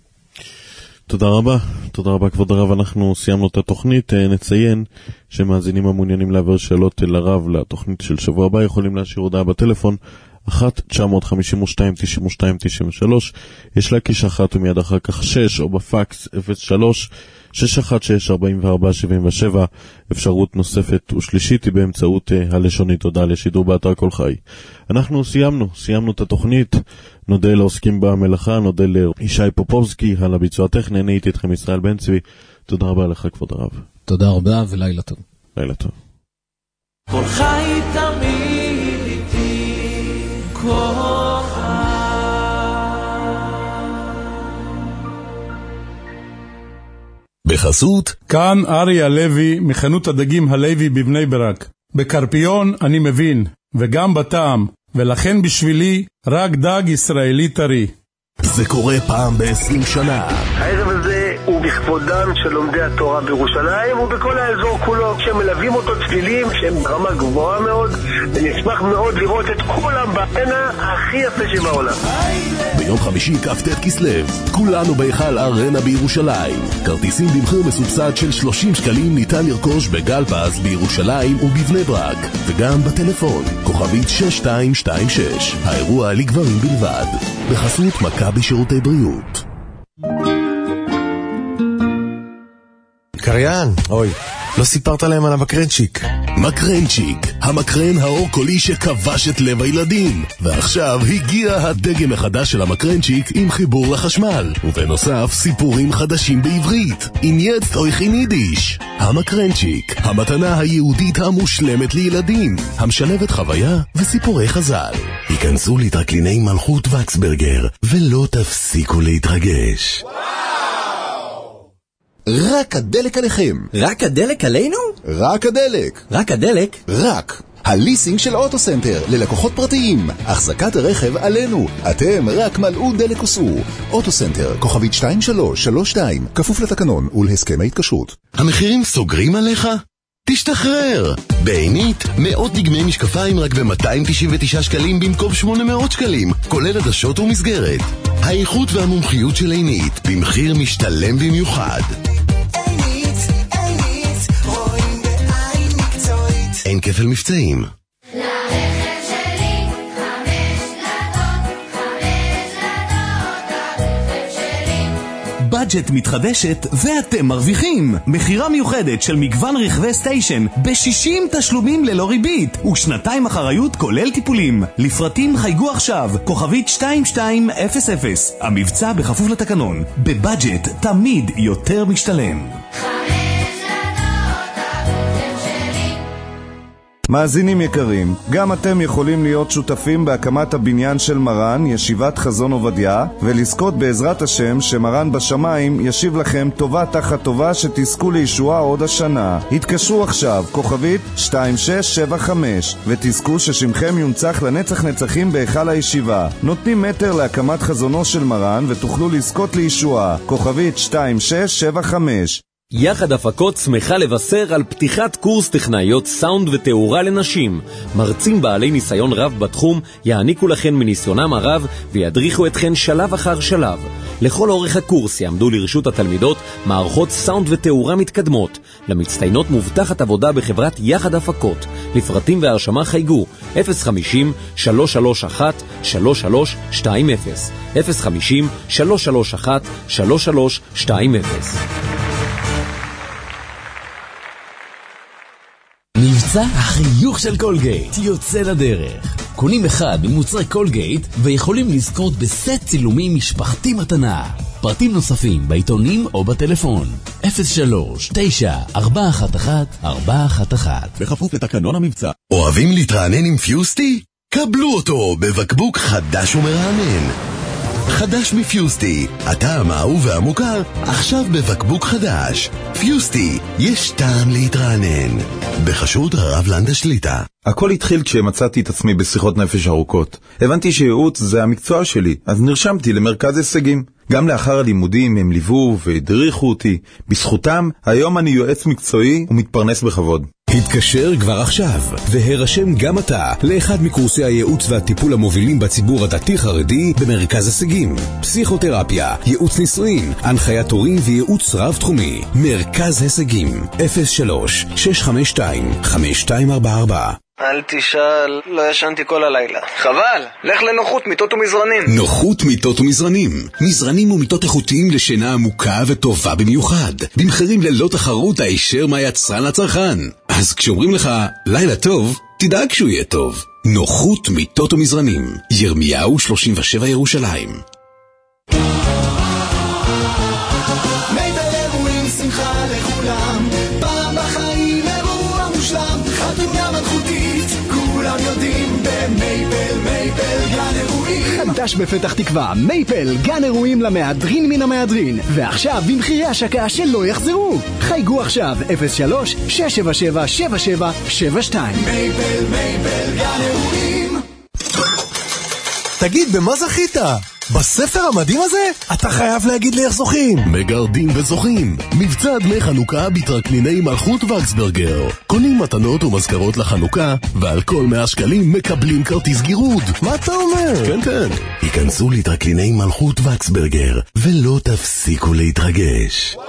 תודה רבה, תודה רבה כבוד הרב, אנחנו סיימנו את התוכנית, נציין שמאזינים המעוניינים להעביר שאלות לרב לתוכנית של שבוע הבא, יכולים להשאיר הודעה בטלפון אחת תשע חמש שתיים תשע שתיים תשע שלוש, יש להקיש אחת ומיד אחר כך שש, או בפקס אפס שלוש שש אחת שש ארבע ארבע שבע שבע. אפשרות נוספת ושלישית היא באמצעות הלשונית, הודעה לשידור באתר כל חי. אנחנו סיימנו, סיימנו את התוכנית, נודה לעוסקים במלאכה, נודה לישי פופובסקי, על הביצוע הטכני, אני הייתי איתכם ישראל בן צבי, תודה רבה לך כבוד הרב. תודה רבה ולילה טוב. לילה טוב. כל חי תמיד איתי, כל חי. בחסות כאן אריה לוי מחנות הדגים הלוי בבני ברק. בקרפיון אני מבין, וגם בטעם, ולכן בשבילי רק דג ישראלי טרי. זה קורה פעם ב-עשרים שנה. הערב הזה הוא בכבודם של לומדי התורה בירושלים ובכל האזור כולו, כשמלווים אותו תפילים שהם ברמה גבוהה מאוד, ונשמח מאוד לראות את כולם בארנה הכי יפה שבעולם. ביום חמישי כ"ט כסלו, כולנו בהיכל ארנה בירושלים. כרטיסים במחיר מסובסד של שלושים שקלים ניתן לרכוש בגל פס בירושלים ובבני ברק, וגם בטלפון, כוכבית שש שתיים שתיים שש. האירוע לגברים בלבד. בחסות מכבי שירותי בריאות. קריין, אוי, לא סיפרת להם על המקרנצ'יק. מקרנצ'יק, המקרן האור קולי שכבש את לב הילדים. ועכשיו הגיע הדגם החדש של המקרנצ'יק עם חיבור לחשמל. ובנוסף, סיפורים חדשים בעברית. עם יצט אויך אין יידיש. המקרנצ'יק, המתנה היהודית המושלמת לילדים. המשלבת חוויה וסיפורי חז"ל. היכנסו לטרקליני מלכות וקסברגר, ולא תפסיקו להתרגש. וואו! רק הדלק עליכם. רק הדלק עלינו? רק הדלק. רק הדלק? רק. הליסינג של אוטוסנטר ללקוחות פרטיים. החזקת הרכב עלינו. אתם רק מלאו דלק וסעו. אוטוסנטר, כוכבית שתיים שלוש שלוש שתיים, כפוף לתקנון ולהסכם ההתקשרות. המחירים סוגרים עליך? תשתחרר! בעינית, מאות דגמי משקפיים רק ב-מאתיים תשעים ותשעה שקלים במקום שמונה מאות שקלים, כולל עדשות ומסגרת. האיכות והמומחיות של עינית, במחיר משתלם במיוחד. עינית, עינית, רואים בעין מקצועית. אין כפל מבצעים. בדג'ט מתחדשת ואתם מרוויחים. מחירה מיוחדת של מגוון רכבי סטיישן ב-שישים תשלומים ללא ריבית ושנתיים אחריות כולל טיפולים. לפרטים חייגו עכשיו, כוכבית שתיים שתיים אפס אפס. המבצע בכפוף לתקנון. בבדג'ט תמיד יותר משתלם. מאזינים יקרים, גם אתם יכולים להיות שותפים בהקמת הבניין של מרן, ישיבת חזון עובדיה, ולזכות בעזרת השם שמרן בשמיים ישיב לכם טובה תחת טובה שתזכו לישועה עוד השנה. התקשרו עכשיו, כוכבית שתיים שש שבע חמש, ותזכו ששמכם יונצח לנצח נצחים בהיכל הישיבה. נותנים מטר להקמת חזונו של מרן ותוכלו לזכות לישועה. כוכבית שתיים שש שבע חמש. יחד הפקות שמחה לבשר על פתיחת קורס טכנאיות סאונד ותאורה לנשים. מרצים בעלי ניסיון רב בתחום יעניקו לכן מניסיונם הרב וידריכו אתכן שלב אחר שלב. לכל אורך הקורס יעמדו לרשות התלמידות מערכות סאונד ותאורה מתקדמות. למצטיינות מובטחת עבודה בחברת יחד הפקות. לפרטים והרשמה חייגו אפס חמישים שלוש שלוש אחת שלוש שלוש שתיים אפס אפס חמישים שלוש שלוש אחת שלוש שלוש שתיים אפס. מבצע החיוך של קולגייט יוצא לדרך. קונים אחד ממוצרי קולגייט ויכולים לזכות בסט צילומים משפחתי מתנה. פרטים נוספים בעיתונים או בטלפון אפס שלוש תשע ארבע אחת אחת ארבע אחת אחת. בכפוף לתקנון המבצע. אוהבים להתרענן עם פיוסטי? קבלו אותו בבקבוק חדש ומרענן. חדש מפיוסטי, הטעם האהוב והמוכר, עכשיו בבקבוק חדש. פיוסטי, יש טעם להתרענן. בחסות הרב לנדה שליטה. הכל התחיל כשמצאתי את עצמי בשיחות נפש ארוכות. הבנתי שייעוץ זה המקצוע שלי, אז נרשמתי למרכז הישגים. גם לאחר הלימודים הם ליוו והדריכו אותי. בזכותם, היום אני יועץ מקצועי ומתפרנס בכבוד. התקשר כבר עכשיו, והירשם גם אתה לאחד מקורסי הייעוץ והטיפול המובילים בציבור הדתי-חרדי במרכז הישגים. פסיכותרפיה, ייעוץ נישואין, הנחיית הורים וייעוץ רב-תחומי. מרכז הישגים, אפס שלוש שש חמש שתיים חמש שתיים ארבע ארבע. אל תשאל, לא ישנתי כל הלילה. חבל, לך לנוחות מיטות ומזרנים. נוחות מיטות ומזרנים. מזרנים ומיטות איכותיים לשינה עמוקה וטובה במיוחד. במחירים ללא תחרות הישר מהיצרן לצרכן. אז כשאומרים לך לילה טוב, תדאג שהוא יהיה טוב. נוחות מיטות ומזרנים. ירמיהו שלושים ושבע ירושלים. חדש בפתח תקווה, מייפל, גן אירועים למהדרין מן המהדרין, ועכשיו במחירי השקה שלא יחזרו. חייגו עכשיו אפס שלוש שש שבע שבע שבע שבע שבע שתיים. מייפל, מייפל, גן אירועים. תגיד, במה זכית? בספר המדהים הזה? אתה חייב להגיד לי איך זוכים. מגרדים וזוכים. מבצע דמי חנוכה בטרקליני מלכות וקסברגר. קונים מתנות ומזכרות לחנוכה, ועל כל מאה שקלים מקבלים כרטיס גירוד. מה אתה אומר? כן, כן. היכנסו לטרקליני מלכות וקסברגר, ולא תפסיקו להתרגש.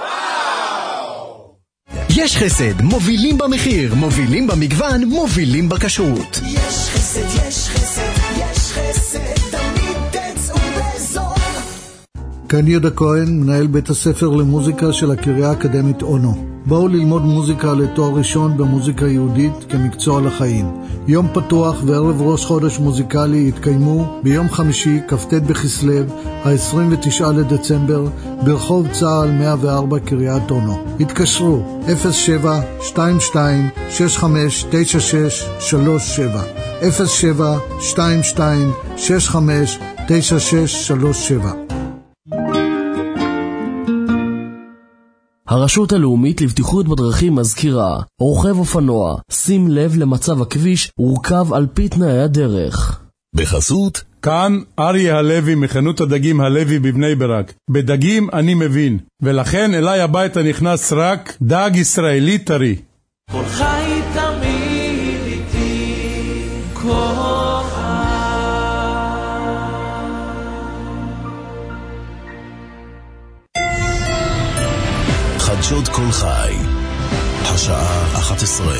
יש חסד, מובילים במחיר, מובילים במגוון, מובילים בכשרות. יש חסד, יש חסד, יש חסד, תמיד תצאו בזול. כאן יהודה כהן, מנהל בית הספר למוזיקה של הקריה האקדמית אונו. בואו ללמוד מוזיקה לתואר ראשון במוזיקה יהודית כמקצוע לחיים. יום פתוח וערב ראש חודש מוזיקלי יתקיימו ביום חמישי, כ"ט בכסלו, ה-עשרים ותשעה לדצמבר, ברחוב צהל מאה וארבע קריית אונו. התקשרו אפס שבע שתיים שתיים שש חמש תשע שש שלוש שבע אפס שבע שתיים שתיים שש חמש תשע שש שלוש שבע. הרשות הלאומית לבטיחות בדרכים מזכירה, רוכב אופנוע, שים לב למצב הכביש ורכב על פי תנאי הדרך. בחסות כאן אריה הלוי מחנות הדגים הלוי בבני ברק. בדגים אני מבין, ולכן אליי הביתה נכנס רק דג ישראלי טרי. כל חי תמיד איתי, כל חדשות כל חי, השעה אחת עשרה.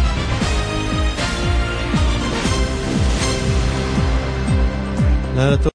לילה טוב.